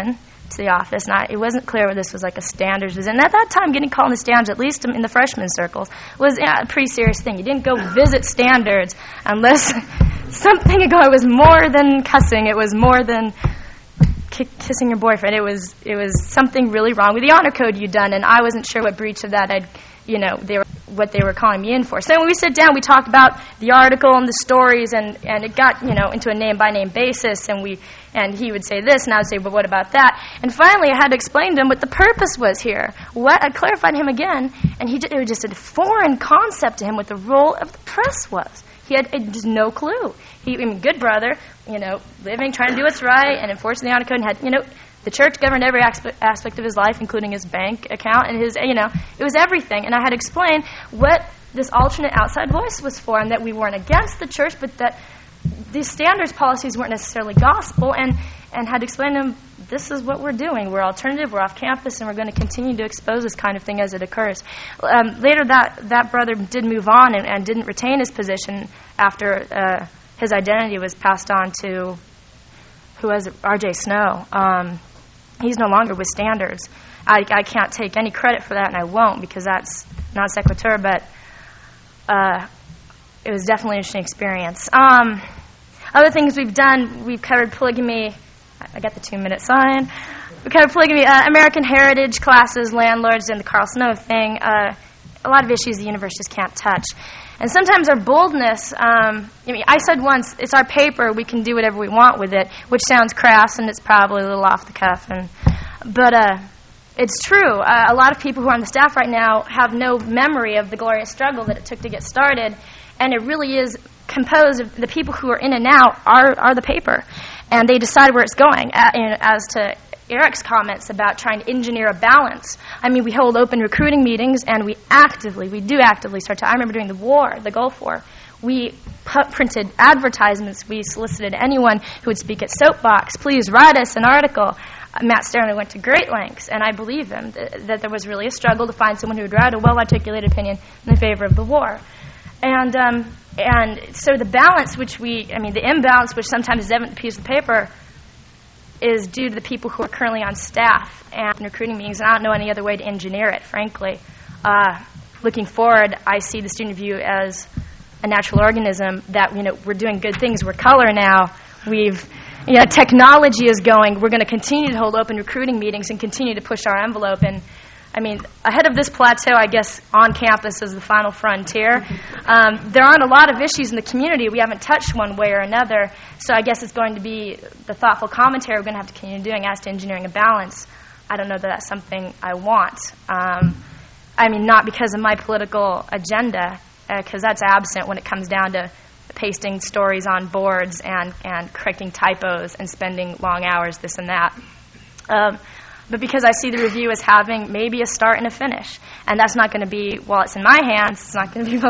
to the office, and it wasn't clear whether this was like a standards visit. And at that time, getting called into standards, at least in the freshman circles, was a pretty serious thing. You didn't go visit standards unless something ago. It was more than cussing. It was more than kissing your boyfriend. It was something really wrong with the honor code you'd done, and I wasn't sure what breach of that what they were calling me in for. So when we sit down, we talked about the article and the stories, and it got into a name-by-name basis, and he would say this, and I would say, but what about that? And finally, I had to explain to him what the purpose was here. I clarified to him again, and it was just a foreign concept to him what the role of the press was. He had just no clue. Good brother, living, trying to do what's right, and enforcing the honor code, and had, the church governed every aspect of his life, including his bank account and his, it was everything. And I had to explain what this alternate outside voice was for, and that we weren't against the church, but that these standards policies weren't necessarily gospel, and had to explain to him, this is what we're doing. We're alternative, we're off campus, and we're going to continue to expose this kind of thing as it occurs. Later, that brother did move on and didn't retain his position after his identity was passed on to, who was it? R.J. Snow. He's no longer with Standards. I can't take any credit for that, and I won't, because that's not sequitur, but it was definitely an interesting experience. Other things we've done, we've covered polygamy. I got the 2-minute sign. We covered polygamy, American heritage classes, landlords, and the Carl Snow thing. A lot of issues the universe just can't touch. And sometimes our boldness, I said once, it's our paper, we can do whatever we want with it, which sounds crass, and it's probably a little off the cuff. But it's true. A lot of people who are on the staff right now have no memory of the glorious struggle that it took to get started, and it really is composed of the people who are in and out are the paper, and they decide where it's going. As to Eric's comments about trying to engineer a balance. We hold open recruiting meetings, and we do actively start to. I remember during the Gulf War, we printed advertisements. We solicited anyone who would speak at Soapbox, please write us an article. Matt Stern went to great lengths, and I believe him, that there was really a struggle to find someone who would write a well-articulated opinion in favor of the war. And so the balance, the imbalance, which sometimes is evident in a piece of paper, is due to the people who are currently on staff and recruiting meetings, and I don't know any other way to engineer it, frankly. Looking forward, I see the student review as a natural organism that, we're doing good things. We're color now. Technology is going. We're going to continue to hold open recruiting meetings and continue to push our envelope. And, ahead of this plateau, I guess, on campus is the final frontier. There aren't a lot of issues in the community we haven't touched one way or another, so I guess it's going to be the thoughtful commentary we're going to have to continue doing as to engineering a balance. I don't know that that's something I want. Not because of my political agenda, because that's absent when it comes down to pasting stories on boards and correcting typos and spending long hours, this and that. But because I see the review as having maybe a start and a finish. And that's not going to be, while it's in my hands, it's not going to be,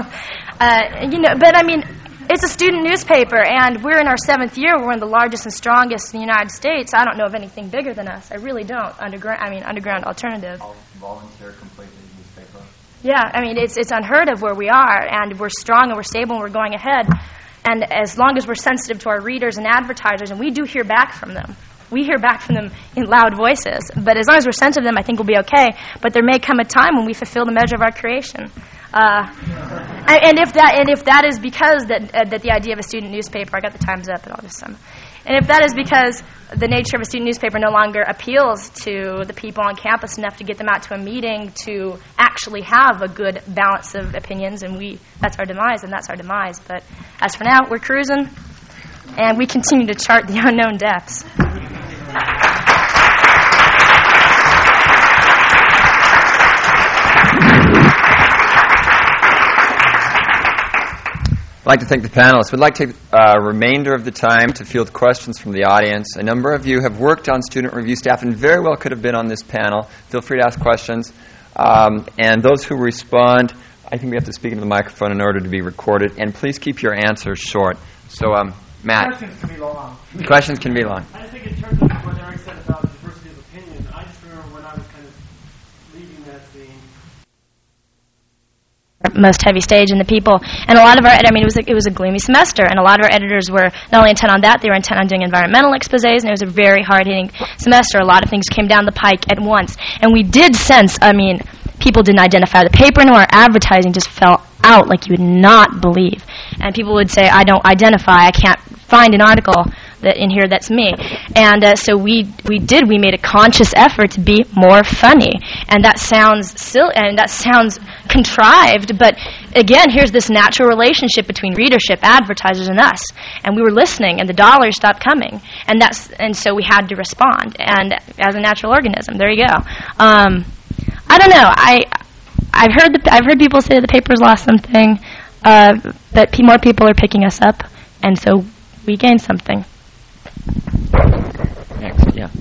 it's a student newspaper, and we're in our 7th year. We're one of the largest and strongest in the United States. I don't know of anything bigger than us. I really don't. Underground alternative. Volunteer completely newspaper. Yeah, it's unheard of where we are, and we're strong and we're stable and we're going ahead. And as long as we're sensitive to our readers and advertisers, and we do hear back from them. We hear back from them in loud voices. But as long as we're sensitive to them, I think we'll be okay. But there may come a time when we fulfill the measure of our creation. And if that is because that the idea of a student newspaper, I got the time's up, and I'll just sum. And if that is because the nature of a student newspaper no longer appeals to the people on campus enough to get them out to a meeting to actually have a good balance of opinions, and that's our demise, and that's our demise. But as for now, we're cruising, and we continue to chart the unknown depths. I'd like to thank the panelists. We'd like to take a remainder of the time to field questions from the audience. A number of you have worked on student review staff and very well could have been on this panel. Feel free to ask questions. And those who respond, I think we have to speak into the microphone in order to be recorded. And please keep your answers short. So, Matt. Questions can be long. Questions can be long. I just think in terms of what Eric said about diversity of opinion, I just remember when I was kind of leading that theme, most heavy stage, and the people, and a lot of our, I mean, it was a gloomy semester, and a lot of our editors were not only intent on that, they were intent on doing environmental exposés, and it was a very hard-hitting semester. A lot of things came down the pike at once, and we did sense, I mean, people didn't identify the paper anymore. Our advertising just fell out like you would not believe, and people would say, I don't identify, I can't find an article that in here that's me. And so we made a conscious effort to be more funny. And that sounds silly, and that sounds contrived, but again, here's this natural relationship between readership, advertisers, and us. And we were listening, and the dollars stopped coming. And so we had to respond. And as a natural organism, there you go. I don't know. I've heard people say the paper's lost something, but more people are picking us up, and so we gained something. Next, yeah.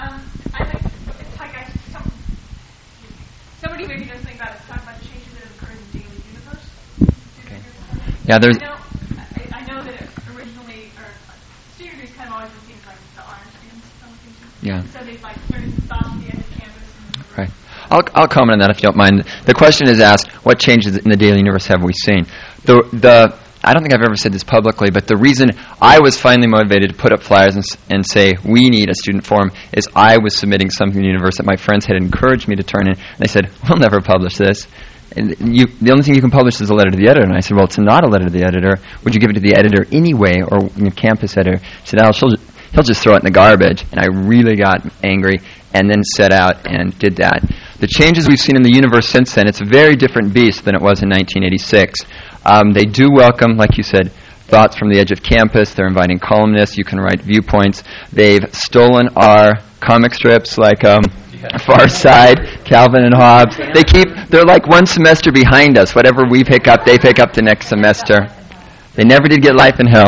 Somebody maybe doesn't think about it. Talk about the changes that have occurred in the daily universe. Okay. Yeah, there's. I know that originally, student reviews kind of always been things like the orange things. Yeah. So they've like certain thoughts at the end of campus. Right. I'll comment on that if you don't mind. The question is asked, what changes in the daily universe have we seen? I don't think I've ever said this publicly, but the reason I was finally motivated to put up flyers and say we need a student forum is I was submitting something to the universe that my friends had encouraged me to turn in. And they said, we'll never publish this. And the only thing you can publish is a letter to the editor. And I said, well, it's not a letter to the editor. Would you give it to the editor anyway, or your campus editor? He said, he'll just throw it in the garbage. And I really got angry and then set out and did that. The changes we've seen in the universe since then, it's a very different beast than it was in 1986. They do welcome, like you said, thoughts from the edge of campus. They're inviting columnists. You can write viewpoints. They've stolen our comic strips like Far Side, Calvin and Hobbes. They're like one semester behind us. Whatever we pick up, they pick up the next semester. They never did get Life in Hell.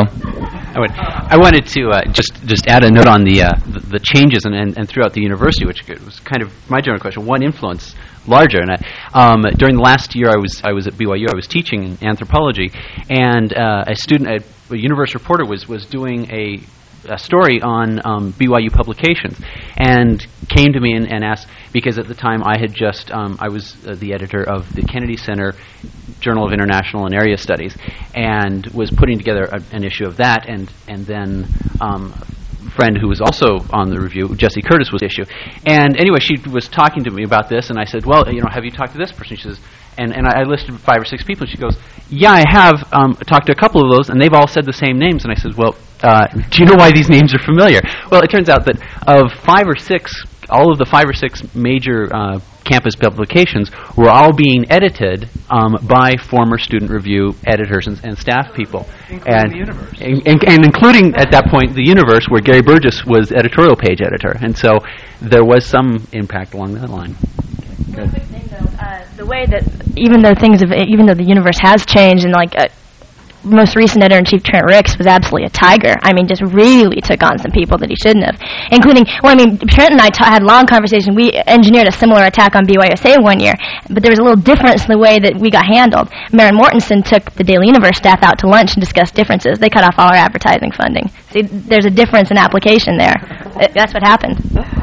I wanted to just add a note on the changes and throughout the university, which was kind of my general question. One influence larger, and during the last year I was at BYU. I was teaching in anthropology, and a Universe reporter was doing a story on BYU publications, and came to me and asked, because at the time I had just I was the editor of the Kennedy Center Journal of International and Area Studies, and was putting together an issue of that, and then a friend who was also on the review, Jessie Curtis, was issue. And anyway, she was talking to me about this, and I said, well, have you talked to this person? She says, and I listed 5 or 6 people, and she goes, yeah, I have talked to a couple of those, and they've all said the same names. And I said, well, do you know why these names are familiar? Well, it turns out that of 5 or 6, all of the 5 or 6 major campus publications were all being edited by former Student Review editors and staff people. Including the Universe. And including, at that point, the Universe, where Gary Burgess was editorial page editor. And so there was some impact along that line. One quick thing, though. The way that, even though the universe has changed, and most recent editor-in-chief Trent Ricks was absolutely a tiger. I mean, just really took on some people that he shouldn't have, including, Trent and I had a long conversation. We engineered a similar attack on BYUSA one year, but there was a little difference in the way that we got handled. Maren Mortensen took the Daily Universe staff out to lunch and discussed differences. They cut off all our advertising funding. See, there's a difference in application there. That's what happened.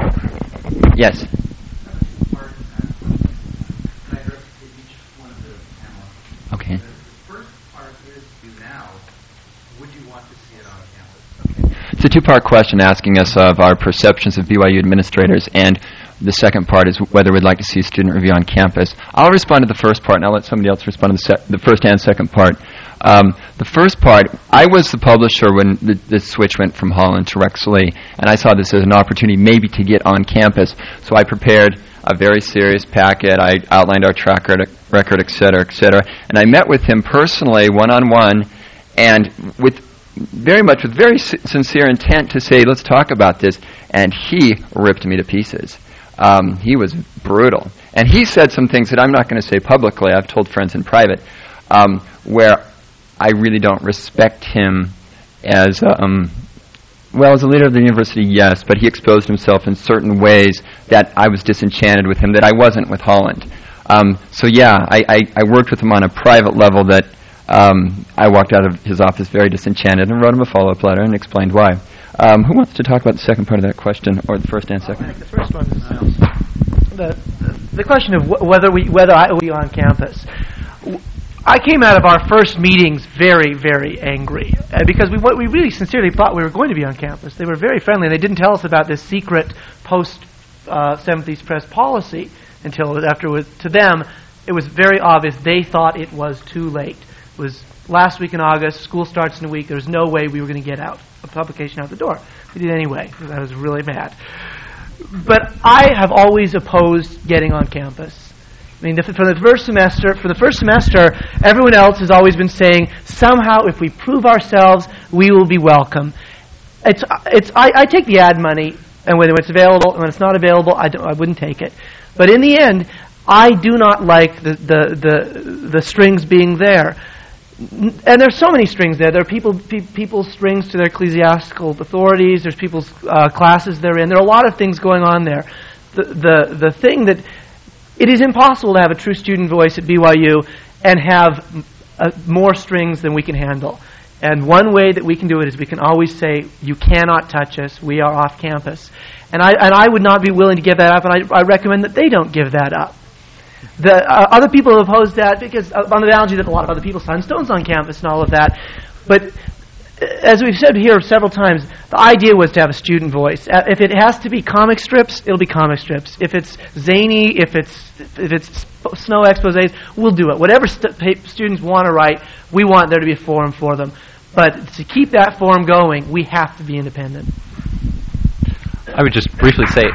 Yes. Okay. It's a 2-part question asking us of our perceptions of BYU administrators, and the second part is whether we'd like to see a student review on campus. I'll respond to the first part, and I'll let somebody else respond to the first and second part. The first part, I was the publisher when the switch went from Holland to Rex Lee, and I saw this as an opportunity maybe to get on campus, so I prepared a very serious packet. I outlined our track record, et cetera, and I met with him personally, one-on-one, and with very sincere intent to say, let's talk about this, and he ripped me to pieces. He was brutal. And he said some things that I'm not going to say publicly, I've told friends in private, where I really don't respect him as, as a leader of the university, yes, but he exposed himself in certain ways that I was disenchanted with him, that I wasn't with Holland. I worked with him on a private level that I walked out of his office very disenchanted and wrote him a follow-up letter and explained why. Who wants to talk about the second part of that question, or the first and second? I think the first one is the question of whether I will be on campus. I came out of our first meetings very, very angry because we really sincerely thought we were going to be on campus. They were very friendly, and they didn't tell us about this secret post-Seventh East Press policy until to them, it was very obvious they thought it was too late. It was last week in August, school starts in a week, there's no way we were going to get a publication out the door. We did anyway, because I was really mad. But I have always opposed getting on campus. I mean, for the first semester, everyone else has always been saying, somehow if we prove ourselves, we will be welcome. I take the ad money, and when it's available, and when it's not available, I wouldn't take it. But in the end, I do not like the strings being there. And there's so many strings there. There are people's strings to their ecclesiastical authorities. There's people's classes they're in. There are a lot of things going on there. The thing that it is impossible to have a true student voice at BYU and have more strings than we can handle. And one way that we can do it is we can always say, you cannot touch us, we are off campus. And I would not be willing to give that up, and I recommend that they don't give that up. The other people have opposed that because on the analogy that a lot of other people sign stones on campus and all of that. But as we've said here several times, the idea was to have a student voice. If it has to be comic strips, it'll be comic strips. If it's zany, if it's snow exposés, we'll do it. Whatever students want to write, we want there to be a forum for them. But to keep that forum going, we have to be independent. I would just briefly say,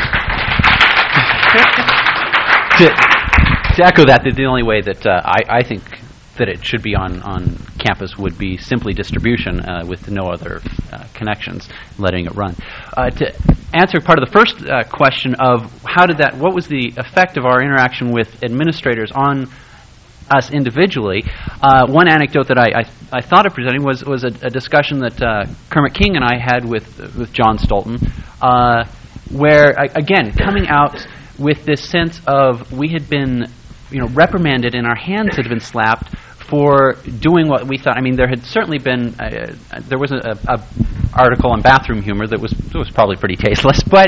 to echo that, the only way that I think that it should be on campus would be simply distribution with no other connections, letting it run. To answer part of the first question of what was the effect of our interaction with administrators on us individually, one anecdote that I thought of presenting was a discussion that Kermit King and I had with John Stolten, where, again, coming out with this sense of we had been reprimanded and our hands had been slapped for doing what we thought. I mean, there had certainly been there was a article on bathroom humor that was probably pretty tasteless, but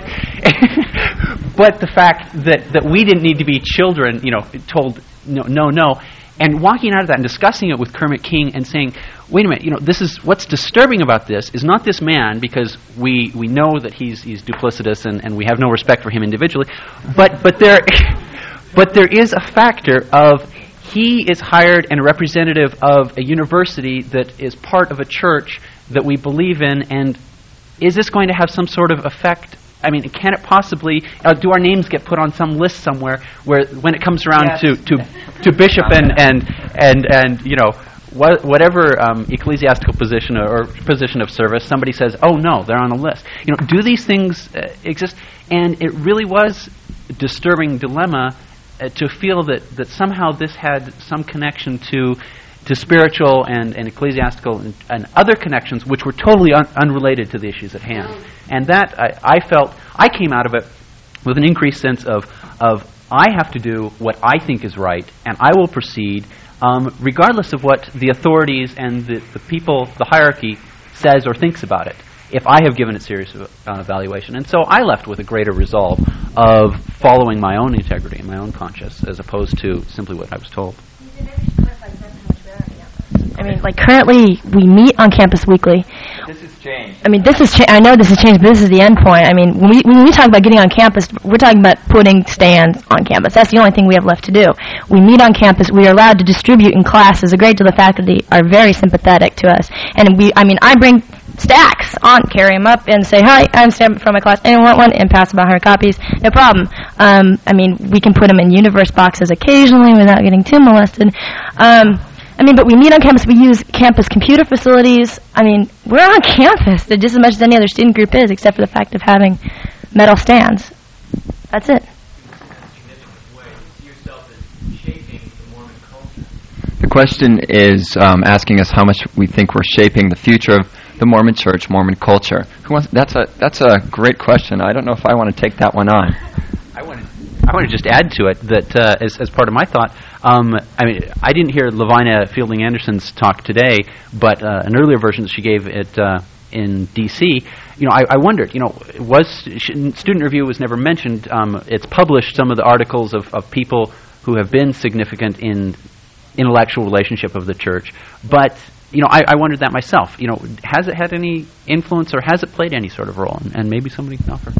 but the fact that we didn't need to be children, told no, and walking out of that and discussing it with Kermit King and saying, wait a minute, this is what's disturbing about this is not this man, because we know that he's duplicitous and we have no respect for him individually, but there is a factor of he is hired and a representative of a university that is part of a church that we believe in, and is this going to have some sort of effect? I mean, can it possibly, do our names get put on some list somewhere where when it comes around to bishop and whatever ecclesiastical position or position of service, somebody says, oh no, they're on a list. Do these things exist? And it really was a disturbing dilemma to feel that somehow this had some connection to spiritual and ecclesiastical and other connections which were totally unrelated to the issues at hand. And that, I felt, I came out of it with an increased sense of I have to do what I think is right, and I will proceed regardless of what the authorities and the people, the hierarchy, says or thinks about it, if I have given it serious evaluation. And so I left with a greater resolve of following my own integrity and my own conscience as opposed to simply what I was told. I mean, currently we meet on campus weekly. This has changed. I mean, I know this has changed, but this is the end point. I mean, when we talk about getting on campus, we're talking about putting stands on campus. That's the only thing we have left to do. We meet on campus. We are allowed to distribute in classes. A great deal of the faculty are very sympathetic to us. And I bring stacks on, carry them up, and say, hi, I'm Sam from my class. Anyone want one? And pass about 100 copies. No problem. We can put them in universe boxes occasionally without getting too molested. But we meet on campus. We use campus computer facilities. We're on campus just as much as any other student group is, except for the fact of having metal stands. That's it. The question is asking us how much we think we're shaping the future of the Mormon Church, Mormon culture. That's a great question. I don't know if I want to take that one on. I want to just add to it that as part of my thought, I didn't hear Lavina Fielding Anderson's talk today, but an earlier version that she gave in D.C., I wondered, Student Review was never mentioned. It's published some of the articles of people who have been significant in intellectual relationship of the church. But I wondered that myself. Has it had any influence, or has it played any sort of role? And maybe somebody can offer.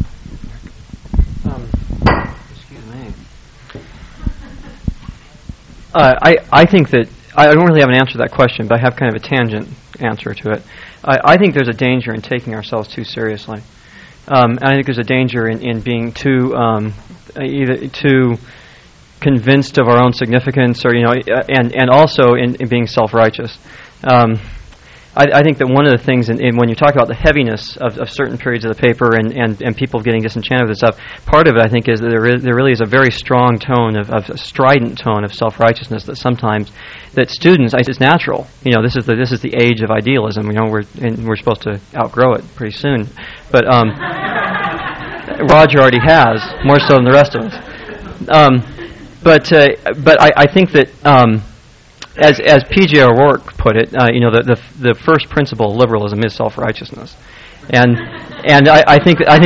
Excuse me. I think that I don't really have an answer to that question, but I have kind of a tangent answer to it. I think there's a danger in taking ourselves too seriously. And I think there's a danger in being either too convinced of our own significance, or and also in being self-righteous. I think that one of the things, when you talk about the heaviness of certain periods of the paper and people getting disenchanted with this stuff, part of it, I think, is that there really is a very strong tone of a strident tone of self-righteousness that sometimes that students, it's natural. This is the age of idealism. We're supposed to outgrow it pretty soon, but Roger already has, more so than the rest of us. But I think that. As P.J. O'Rourke put it, the first principle of liberalism is self-righteousness, and I think that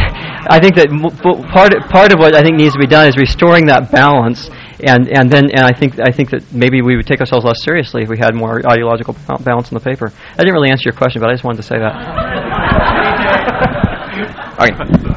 part of what I think needs to be done is restoring that balance, and I think that maybe we would take ourselves less seriously if we had more ideological balance in the paper. I didn't really answer your question, but I just wanted to say that. Okay.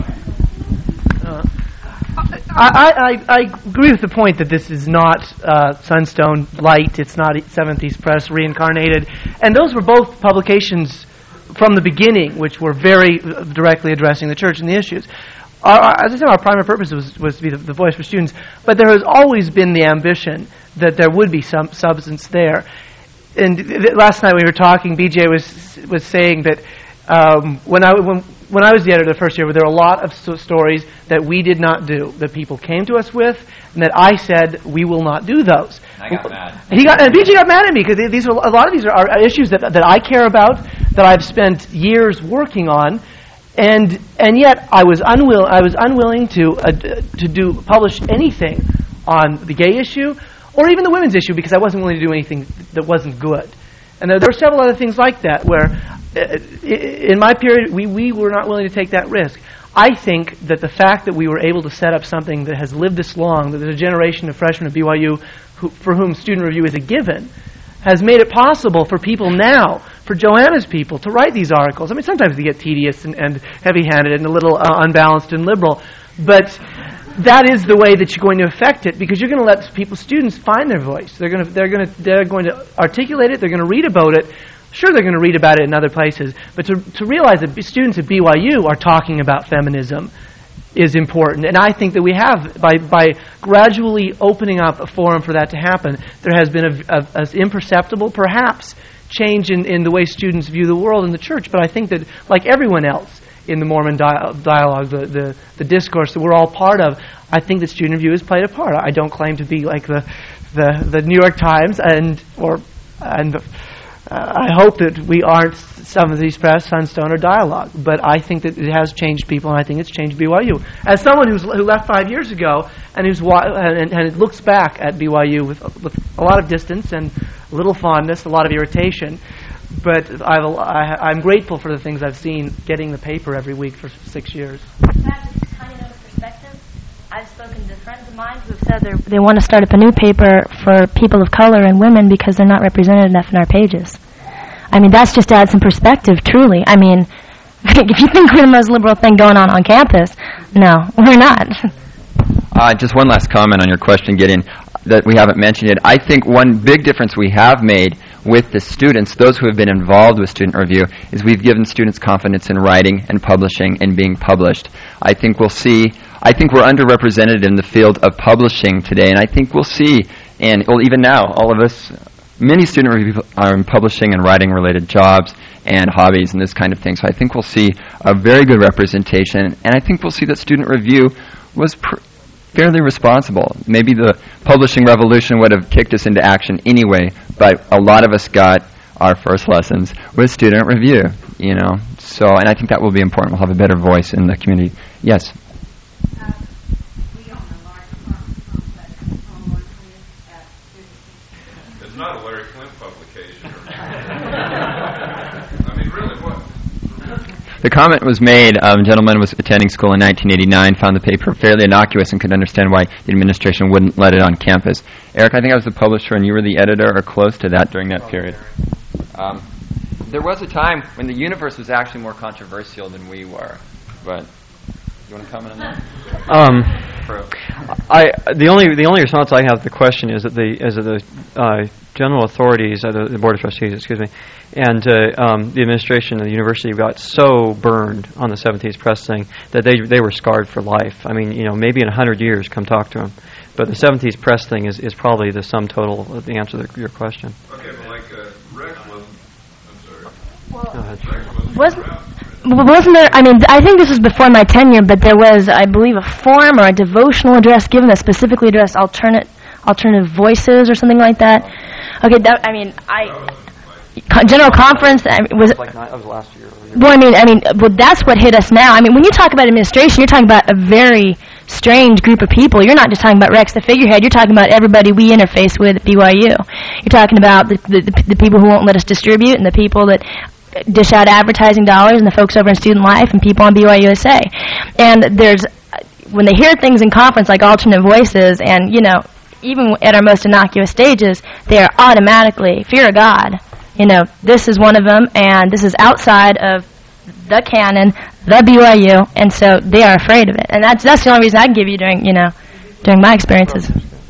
I agree with the point that this is not Sunstone Light, it's not Seventh East Press reincarnated, and those were both publications from the beginning which were very directly addressing the church and the issues. As I said, our primary purpose was to be the voice for students, but there has always been the ambition that there would be some substance there. And last night we were talking, BJ was saying that when I was the editor the first year, there were a lot of stories that we did not do, that people came to us with, and that I said, we will not do those. I got mad. And BJ got mad at me, because a lot of these are issues that I care about, that I've spent years working on, and yet I was unwilling to publish anything on the gay issue, or even the women's issue, because I wasn't willing to do anything that wasn't good. And there were several other things like that, where in my period, we were not willing to take that risk. I think that the fact that we were able to set up something that has lived this long, that there's a generation of freshmen at BYU for whom student review is a given, has made it possible for people now, for Joanna's people, to write these articles. I mean, sometimes they get tedious and heavy-handed and a little unbalanced and liberal, but that is the way that you're going to affect it, because you're going to let students find their voice. They're going to articulate it. They're going to read about it. Sure, they're going to read about it in other places, but to realize that students at BYU are talking about feminism is important. And I think that we have, by gradually opening up a forum for that to happen, there has been an imperceptible, perhaps, change in the way students view the world and the church. But I think that, like everyone else in the Mormon dialogue, the discourse that we're all part of, I think that student review has played a part. I don't claim to be like the New York Times, and I hope that we aren't some of these press, Sunstone, or Dialogue, but I think that it has changed people, and I think it's changed BYU. As someone who left 5 years ago and and looks back at BYU with a lot of distance and a little fondness, a lot of irritation, but I'm grateful for the things I've seen getting the paper every week for 6 years. That's just kind of another perspective. I've spoken to friends of mine who have said they want to start up a new paper for people of color and women because they're not represented enough in our pages. I mean, that's just to add some perspective, truly. I mean, if you think we're the most liberal thing going on campus, no, we're not. Just one last comment on your question, Gideon, that we haven't mentioned yet. I think one big difference we have made with the students, those who have been involved with student review, is we've given students confidence in writing and publishing and being published. I think we're underrepresented in the field of publishing today, and I think we'll see, even now, all of us, many student review are in publishing and writing related jobs and hobbies and this kind of thing. So I think we'll see a very good representation, and I think we'll see that student review was fairly responsible. Maybe the publishing revolution would have kicked us into action anyway, but a lot of us got our first lessons with student review, So, and I think that will be important. We'll have a better voice in the community. Yes? It's not a Larry Flint publication. I mean, really, what? comment was made. A gentleman was attending school in 1989, found the paper fairly innocuous, and could understand why the administration wouldn't let it on campus. Eric, I think I was the publisher, and you were the editor, or close to that during that period. There was a time when the universe was actually more controversial than we were. But you want to comment on that? The only response I have to the question is that the general authorities, the Board of Trustees, excuse me, and the administration of the university got so burned on the 17th Press thing that they were scarred for life. I mean, maybe in 100 years, come talk to them. But the 17th Press thing is probably the sum total of the answer to your question. Okay, but like Rex wasn't. I'm sorry. Wasn't there, I think this was before my tenure, but there was, I believe, a forum or a devotional address given that specifically addressed alternative voices or something like that. Okay, General Conference, that was last year. Well, that's what hit us now. When you talk about administration, you're talking about a very strange group of people. You're not just talking about Rex, the figurehead. You're talking about everybody we interface with at BYU. You're talking about the people who won't let us distribute and the people that dish out advertising dollars and the folks over in Student Life and people on BYUSA. And when they hear things in conference like alternate voices and, even at our most innocuous stages, they are automatically, fear of God. This is one of them, and this is outside of the canon, the BYU, and so they are afraid of it. And that's the only reason I can give you during my experiences.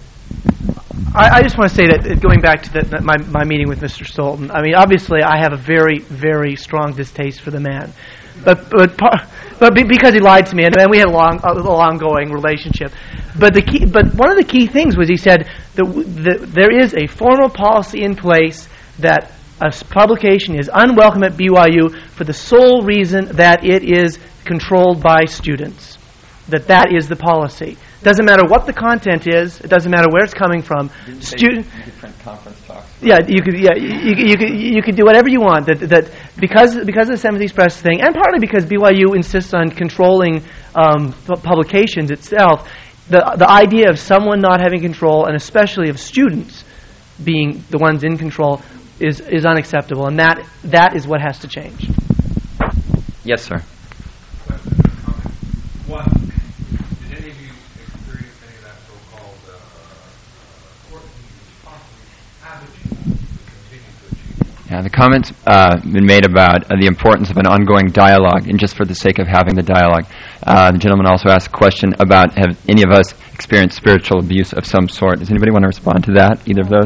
I just want to say that going back to my meeting with Mr. Stolten, obviously I have a very, very strong distaste for the man, but because he lied to me, and we had a long-going relationship. But one of the key things was he said that there is a formal policy in place that a publication is unwelcome at BYU for the sole reason that it is controlled by students. That is the policy. Doesn't matter what the content is. It doesn't matter where it's coming from. You could print conference talks. Yeah, you could do whatever you want. That because of the 17th Press thing, and partly because BYU insists on controlling publications itself, the idea of someone not having control, and especially of students being the ones in control, is unacceptable, and that is what has to change. Yes, sir. One, did any of you experience any of that so-called court possibly having to continue to achieve? Yeah, the comments been made about the importance of an ongoing dialogue, and just for the sake of having the dialogue. The gentleman also asked a question about have any of us experienced spiritual abuse of some sort. Does anybody want to respond to that? Either of those?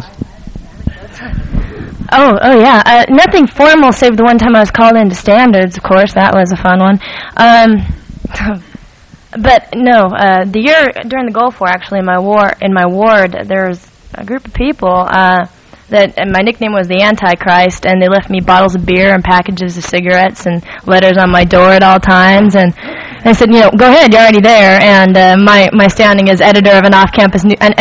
Oh yeah. Nothing formal, save the one time I was called into standards. Of course, that was a fun one. But no, the year during the Gulf War, actually, in my ward, there was a group of people and my nickname was the Antichrist, and they left me bottles of beer and packages of cigarettes and letters on my door at all times. And I said, go ahead, you're already there. And my standing as editor of an off-campus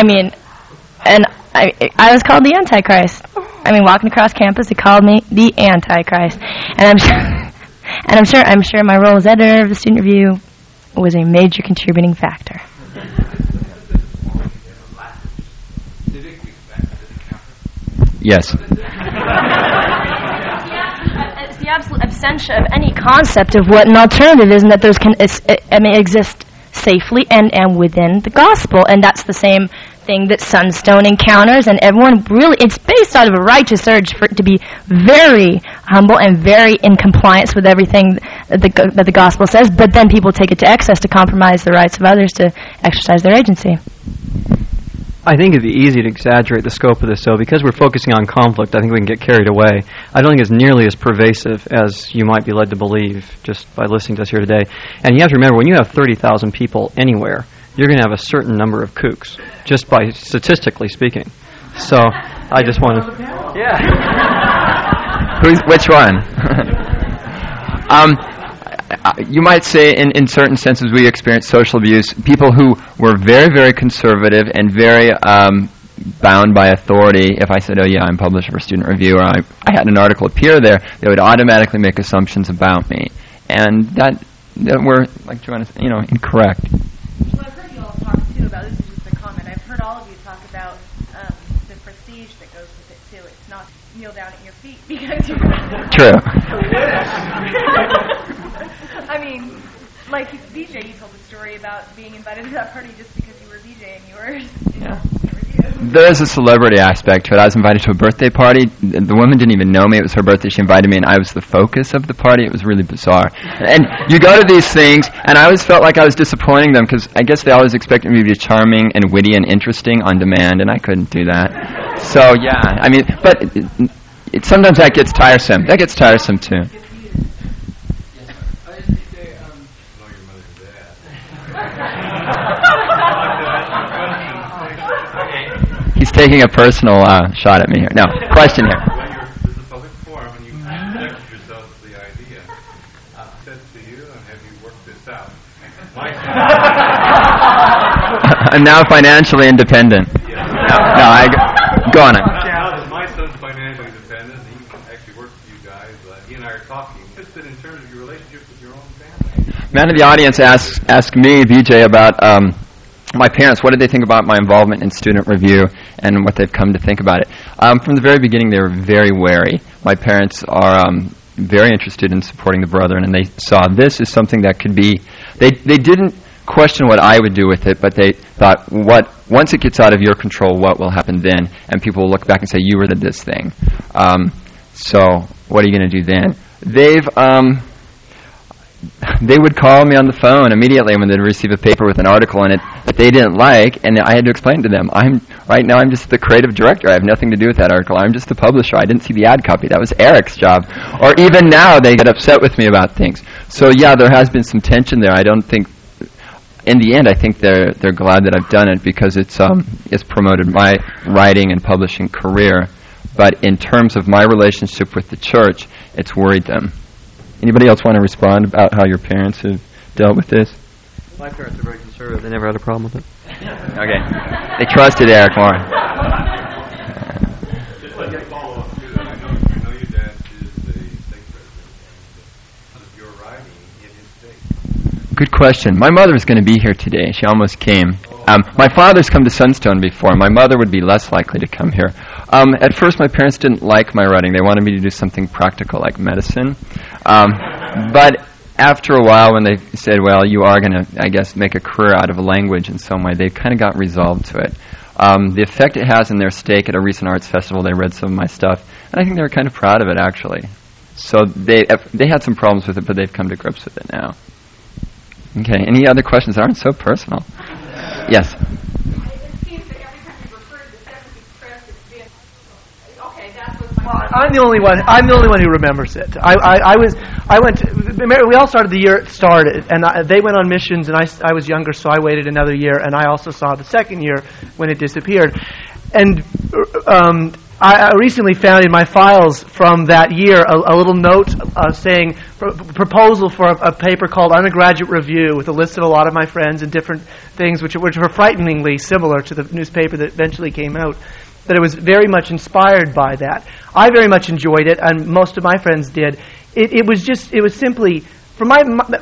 I was called the Antichrist. Walking across campus, they called me the Antichrist, and I'm sure my role as editor of the Student Review was a major contributing factor. Yes. It's the absolute absentia of any concept of what an alternative is, and that those can exist safely and within the gospel, and that's the same thing that Sunstone encounters, and everyone really, it's based out of a righteous urge for it to be very humble and very in compliance with everything that the gospel says, but then people take it to excess to compromise the rights of others to exercise their agency. I think it'd be easy to exaggerate the scope of this, though, because we're focusing on conflict. I think we can get carried away. I don't think it's nearly as pervasive as you might be led to believe just by listening to us here today. And you have to remember, when you have 30,000 people anywhere, you're going to have a certain number of kooks, just by statistically speaking. So I just want to... Yeah. Which one? You might say, in certain senses, we experienced social abuse. People who were very, very conservative and very bound by authority. If I said, "Oh yeah, I'm publisher for Student Review," or I had an article appear there, they would automatically make assumptions about me, and that were, like Joanna said, incorrect. Well, I've heard you all talk too about this. Is just a comment. I've heard all of you talk about the prestige that goes with it too. It's not kneel down at your feet because you're True. mean, like BJ, you told the story about being invited to that party just because you were BJ and you were, There is a celebrity aspect to it. I was invited to a birthday party. The woman didn't even know me. It was her birthday. She invited me, and I was the focus of the party. It was really bizarre. And you go to these things, and I always felt like I was disappointing them because I guess they always expected me to be charming and witty and interesting on demand, and I couldn't do that. So, yeah, I mean, but sometimes that gets tiresome. That gets tiresome, too. He's taking a personal shot at me here. No, question here. This is a public forum, and you connected yourself to the idea. I said to you, and have you worked this out? I'm now financially independent. Go on. Now that my son's financially independent, he can actually work with you guys. He and I are talking just in terms of your relationship with your own family. Man of the audience asked me, VJ, about my parents. What did they think about my involvement in student review and what they've come to think about it? From the very beginning, they were very wary. My parents are very interested in supporting the Brethren, and they saw this as something that could be... They didn't question what I would do with it, but they thought, once it gets out of your control, what will happen then? And people will look back and say, you were this thing. So what are you going to do then? They would call me on the phone immediately when they'd receive a paper with an article in it that they didn't like, and I had to explain to them, right now I'm just the creative director. I have nothing to do with that article. I'm just the publisher. I didn't see the ad copy. That was Eric's job. Or even now, they get upset with me about things. So yeah, there has been some tension there. I don't think, in the end, I think they're glad that I've done it because it's promoted my writing and publishing career. But in terms of my relationship with the church, it's worried them. Anybody else want to respond about how your parents have dealt with this? My parents are very conservative. They never had a problem with it. Okay. They trusted Eric more. Just let me follow up to that. I know your dad is the stake president, and you're writing in his stake. Good question. My mother is going to be here today. She almost came. My father's come to Sunstone before. My mother would be less likely to come here. At first, my parents didn't like my writing. They wanted me to do something practical like medicine. But after a while, when they said, well, you are going to, I guess, make a career out of a language in some way, they kind of got resolved to it. The effect it has in their stake at a recent arts festival, they read some of my stuff, and I think they were kind of proud of it, actually. So they had some problems with it, but they've come to grips with it now. Okay, any other questions that aren't so personal? Yes? It seems that every time you refer to the 70s press, it's been, okay, that was my... Well, I'm the only one who remembers it. We all started the year it started, and they went on missions, and I was younger, so I waited another year, and I also saw the second year when it disappeared. And I recently found in my files from that year a little note saying proposal for a paper called Undergraduate Review with a list of a lot of my friends and different things which were frighteningly similar to the newspaper that eventually came out. That it was very much inspired by that. I very much enjoyed it, and most of my friends did. It was simply for my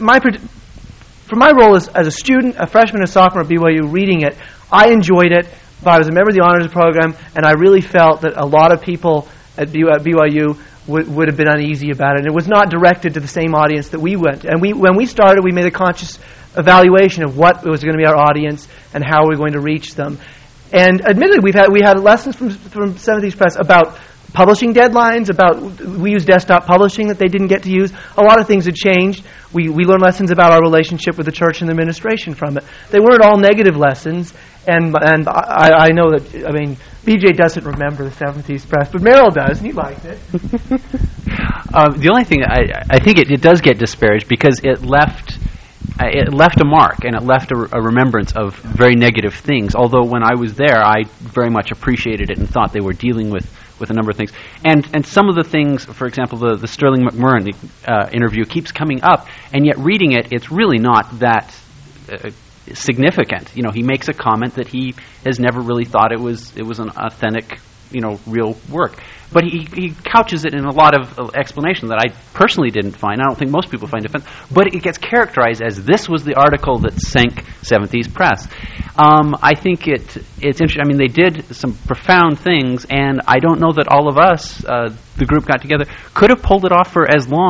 role as a student, a freshman, a sophomore at BYU, reading it. I enjoyed it. But I was a member of the honors program, and I really felt that a lot of people at BYU would have been uneasy about it. And it was not directed to the same audience that we went. And when we started, we made a conscious evaluation of what was going to be our audience and how we were going to reach them. And admittedly, we had lessons from 70s Press about publishing deadlines, we used desktop publishing that they didn't get to use. A lot of things had changed. We learned lessons about our relationship with the church and the administration from it. They weren't all negative lessons. And I know that, BJ doesn't remember the 70s Press, but Merrill does, and he liked it. The only thing, I think it does get disparaged because it left a mark, and it left a remembrance of very negative things, although when I was there, I very much appreciated it and thought they were dealing with a number of things. And some of the things, for example, the Sterling McMurrin interview keeps coming up, and yet reading it, it's really not that... significant. He makes a comment that he has never really thought it was an authentic, real work. But he couches it in a lot of explanation that I personally didn't find. I don't think most people find offensive. But it gets characterized as this was the article that sank 70s Press. I think it's interesting. They did some profound things, and I don't know that all of us, the group got together, could have pulled it off for as long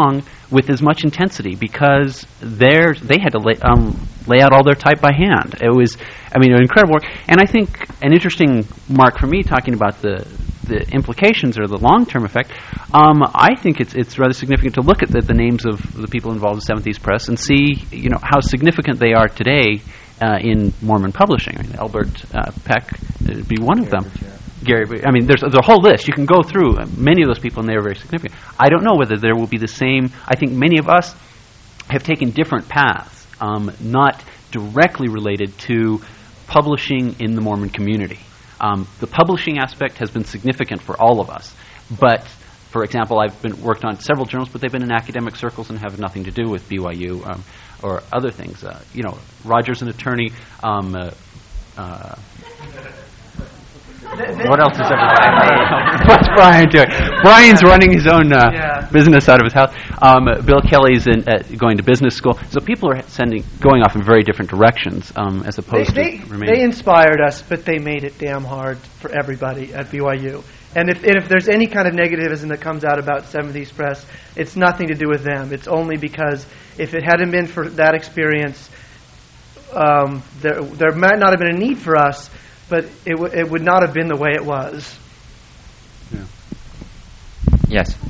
with as much intensity because they had to lay out all their type by hand. It was, incredible work. And I think an interesting mark for me, talking about the implications or the long-term effect, I think it's rather significant to look at the names of the people involved with Seventh East Press and see, how significant they are today in Mormon publishing. Albert Peck would be one of them. Gary, there's a whole list. You can go through many of those people, and they are very significant. I don't know whether there will be the same. I think many of us have taken different paths, not directly related to publishing in the Mormon community. The publishing aspect has been significant for all of us. But, for example, I've worked on several journals, but they've been in academic circles and have nothing to do with BYU or other things. Roger's an attorney. What else is everybody? What's Brian doing? Brian's running his own business out of his house. Bill Kelly's going to business school. So people are going off in very different directions as opposed to remaining. They inspired us, but they made it damn hard for everybody at BYU. And if there's any kind of negativism that comes out about Seventh East Press, it's nothing to do with them. It's only because if it hadn't been for that experience, there might not have been a need for us, but it would not have been the way it was. Yeah. Yes. How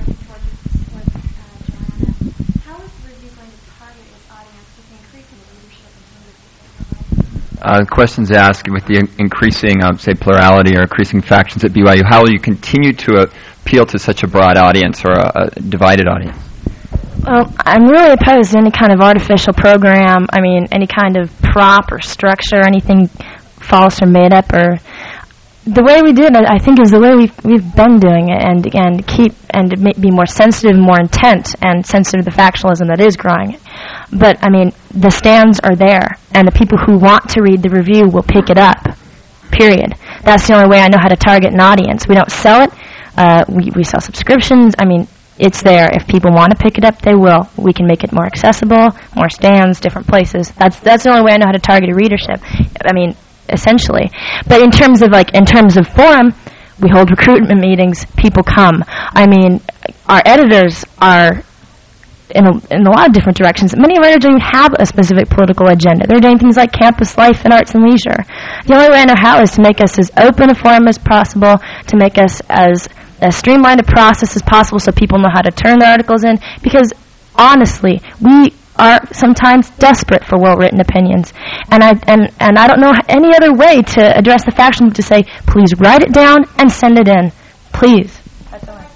is the review going to target its audience with increasing leadership and Questions asked with the increasing, say, plurality or increasing factions at BYU. How will you continue to appeal to such a broad audience or a divided audience? Well, I'm really opposed to any kind of artificial program. Any kind of prop or structure, anything false or made up, or the way we do it, I think, is the way we've been doing it, and be more sensitive, more intent, and sensitive to the factionalism that is growing. But the stands are there, and the people who want to read the review will pick it up. Period. That's the only way I know how to target an audience. We don't sell it. We sell subscriptions. It's there. If people want to pick it up, they will. We can make it more accessible, more stands, different places. That's the only way I know how to target a readership. Essentially. But in terms of forum, we hold recruitment meetings, people come. Our editors are in a lot of different directions. Many of our editors don't even have a specific political agenda. They're doing things like campus life and arts and leisure. The only way I know how is to make us as open a forum as possible, to make us as streamlined a process as possible so people know how to turn their articles in, because honestly, we are sometimes desperate for well-written opinions. And I don't know any other way to address the faction to say, please write it down and send it in. Please. That's all.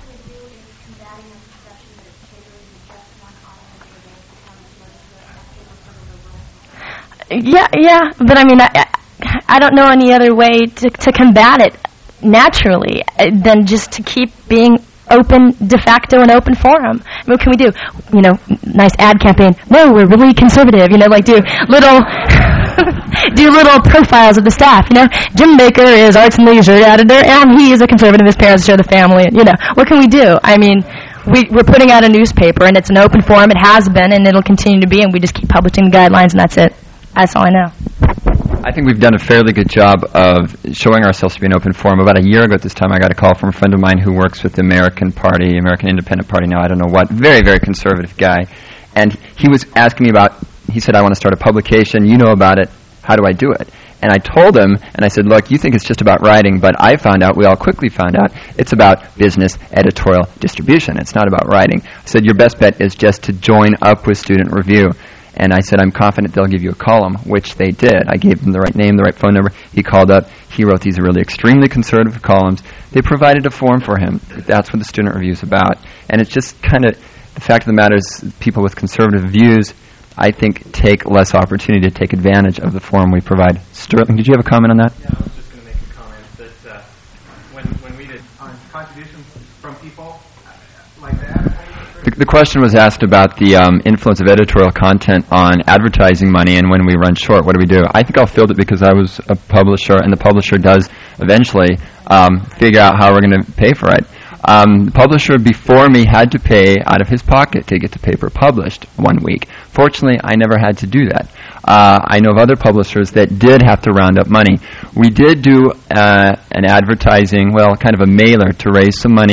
Yeah, but I don't know any other way to combat it naturally than just to keep being open de facto and open forum. What can we do? Nice ad campaign. No, we're really conservative. Do little profiles of the staff. Jim Baker is arts and leisure editor, and he is a conservative. His parents share the family. What can we do? We're putting out a newspaper, and it's an open forum. It has been, and it'll continue to be, and we just keep publishing the guidelines, and that's it. That's all I know. I think we've done a fairly good job of showing ourselves to be an open forum. About a year ago at this time, I got a call from a friend of mine who works with the American Independent Party now, I don't know what, very, very conservative guy. And he was asking me he said, I want to start a publication, you know about it, how do I do it? And I told him, and I said, look, you think it's just about writing, but we all quickly found out, it's about business, editorial, distribution. It's not about writing. I said, your best bet is just to join up with Student Review. And I said, I'm confident they'll give you a column, which they did. I gave them the right name, the right phone number. He called up. He wrote these really extremely conservative columns. They provided a forum for him. That's what the Student Review is about. And it's just kind of, the fact of the matter is, people with conservative views, I think, take less opportunity to take advantage of the forum we provide. Sterling, did you have a comment on that? Yeah, I was just going to make a comment that when we did contributions from people like that, the question was asked about the influence of editorial content on advertising money, and when we run short, what do? I think I'll field it because I was a publisher, and the publisher does eventually figure out how we're going to pay for it. The publisher before me had to pay out of his pocket to get the paper published 1 week. Fortunately, I never had to do that. I know of other publishers that did have to round up money. We did do an advertising, kind of a mailer to raise some money, and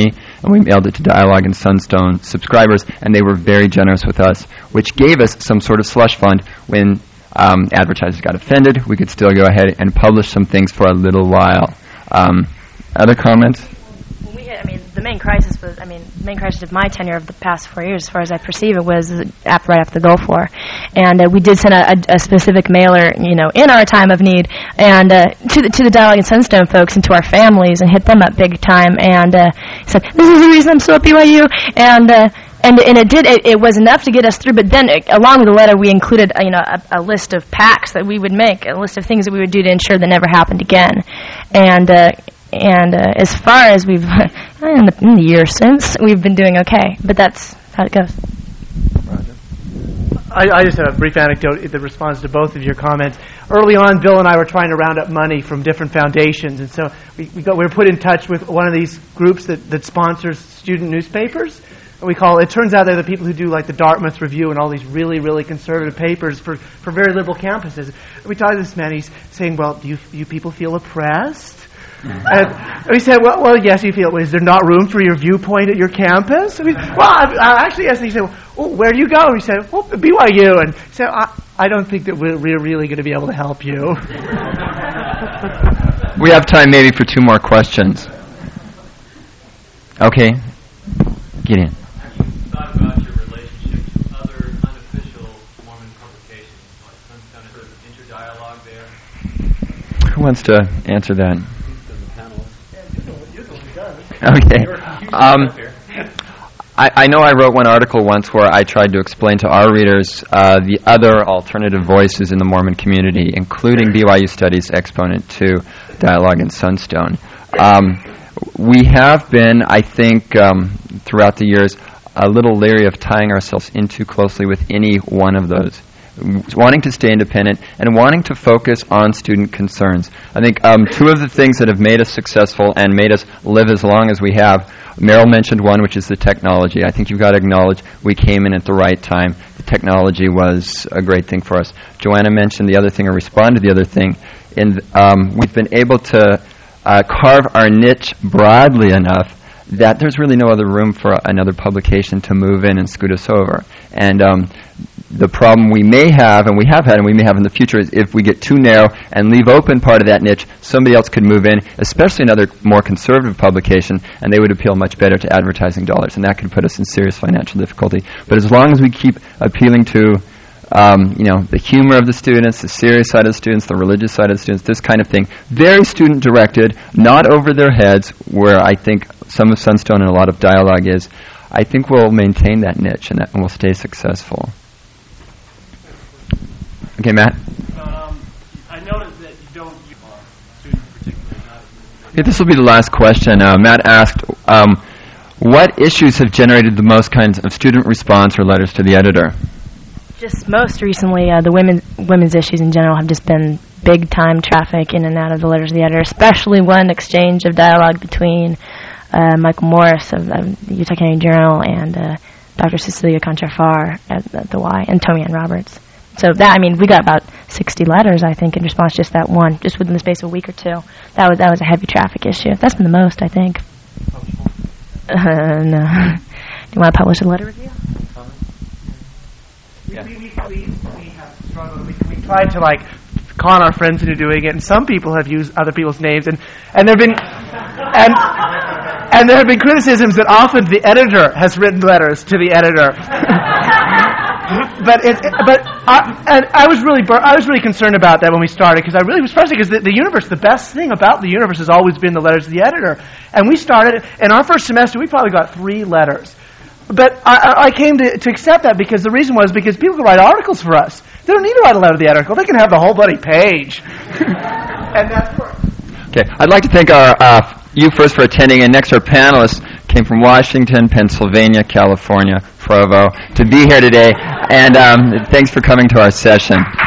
and we mailed it to Dialogue and Sunstone subscribers, and they were very generous with us, which gave us some sort of slush fund when advertisers got offended. We could still go ahead and publish some things for a little while. Other comments? The main crisis was, the main crisis of my tenure of the past 4 years, as far as I perceive it, was right after the Gulf War. And we did send a specific mailer, in our time of need, and to the Dialogue and Sunstone folks and to our families, and hit them up big time, and said, this is the reason I'm still at BYU, and it was enough to get us through. But then, along with the letter, we included a list of pacts that we would make, a list of things that we would do to ensure that never happened again. And as far as we've in the year since, we've been doing okay. But that's how it goes. I just have a brief anecdote that responds to both of your comments. Early on, Bill and I were trying to round up money from different foundations, and so we were put in touch with one of these groups that sponsors student newspapers. And it turns out they're the people who do like the Dartmouth Review and all these really, really conservative papers for very liberal campuses. And we talked to this man, he's saying, well, do you people feel oppressed? And we said, well, yes, you feel. Is there not room for your viewpoint at your campus? Actually, yes. And he said, well, where do you go? And we said, well, BYU. And he said, I don't think that we're really going to be able to help you. We have time maybe for 2 more questions. Okay, get in. Have you thought about your relationships with other unofficial Mormon publications, like some kind of interdialogue there? Who wants to answer that? Okay. I know I wrote one article once where I tried to explain to our readers the other alternative voices in the Mormon community, including BYU Studies exponent to Dialogue and Sunstone. We have been, I think, throughout the years, a little leery of tying ourselves in too closely with any one of those, wanting to stay independent and wanting to focus on student concerns. I think 2 of the things that have made us successful and made us live as long as we have, Meryl mentioned one, which is the technology. I think you've got to acknowledge we came in at the right time. The technology was a great thing for us. Joanna mentioned the other thing, or responded to the other thing. We've been able to carve our niche broadly enough that there's really no other room for another publication to move in and scoot us over. And the problem we may have, and we have had, and we may have in the future, is if we get too narrow and leave open part of that niche, somebody else could move in, especially another more conservative publication, and they would appeal much better to advertising dollars, and that could put us in serious financial difficulty. But as long as we keep appealing to the humor of the students, the serious side of the students, the religious side of the students, this kind of thing, very student-directed, not over their heads, where I think some of Sunstone and a lot of Dialogue is, I think we'll maintain that niche and we'll stay successful. Okay, Matt? I noticed that you don't use students particularly. Yeah, this will be the last question. Matt asked, what issues have generated the most kinds of student response or letters to the editor? Just most recently, the women's issues in general have just been big-time traffic in and out of the letters of the editor, especially one exchange of dialogue between Michael Morris of the Utah County Journal and Dr. Cecilia Contrafar at the Y, and Tommy Ann Roberts. So that, we got about 60 letters, I think, in response to just that one, just within the space of a week or 2. That was a heavy traffic issue. That's been the most, I think. No. Do you want to publish a letter review? We have struggled. We tried to con our friends into doing it, and some people have used other people's names, and there have been criticisms that often the editor has written letters to the editor. I was really concerned about that when we started, because I really was frustrated, because the universe, the best thing about the universe has always been the letters to the editor, and we started in our first semester. We probably got 3 letters. But I came to accept that because the reason was because people can write articles for us. They don't need to write a letter to the editor. They can have the whole bloody page. And that's worked. Okay, I'd like to thank you first for attending, and next our panelists came from Washington, Pennsylvania, California, Provo, to be here today. And thanks for coming to our session.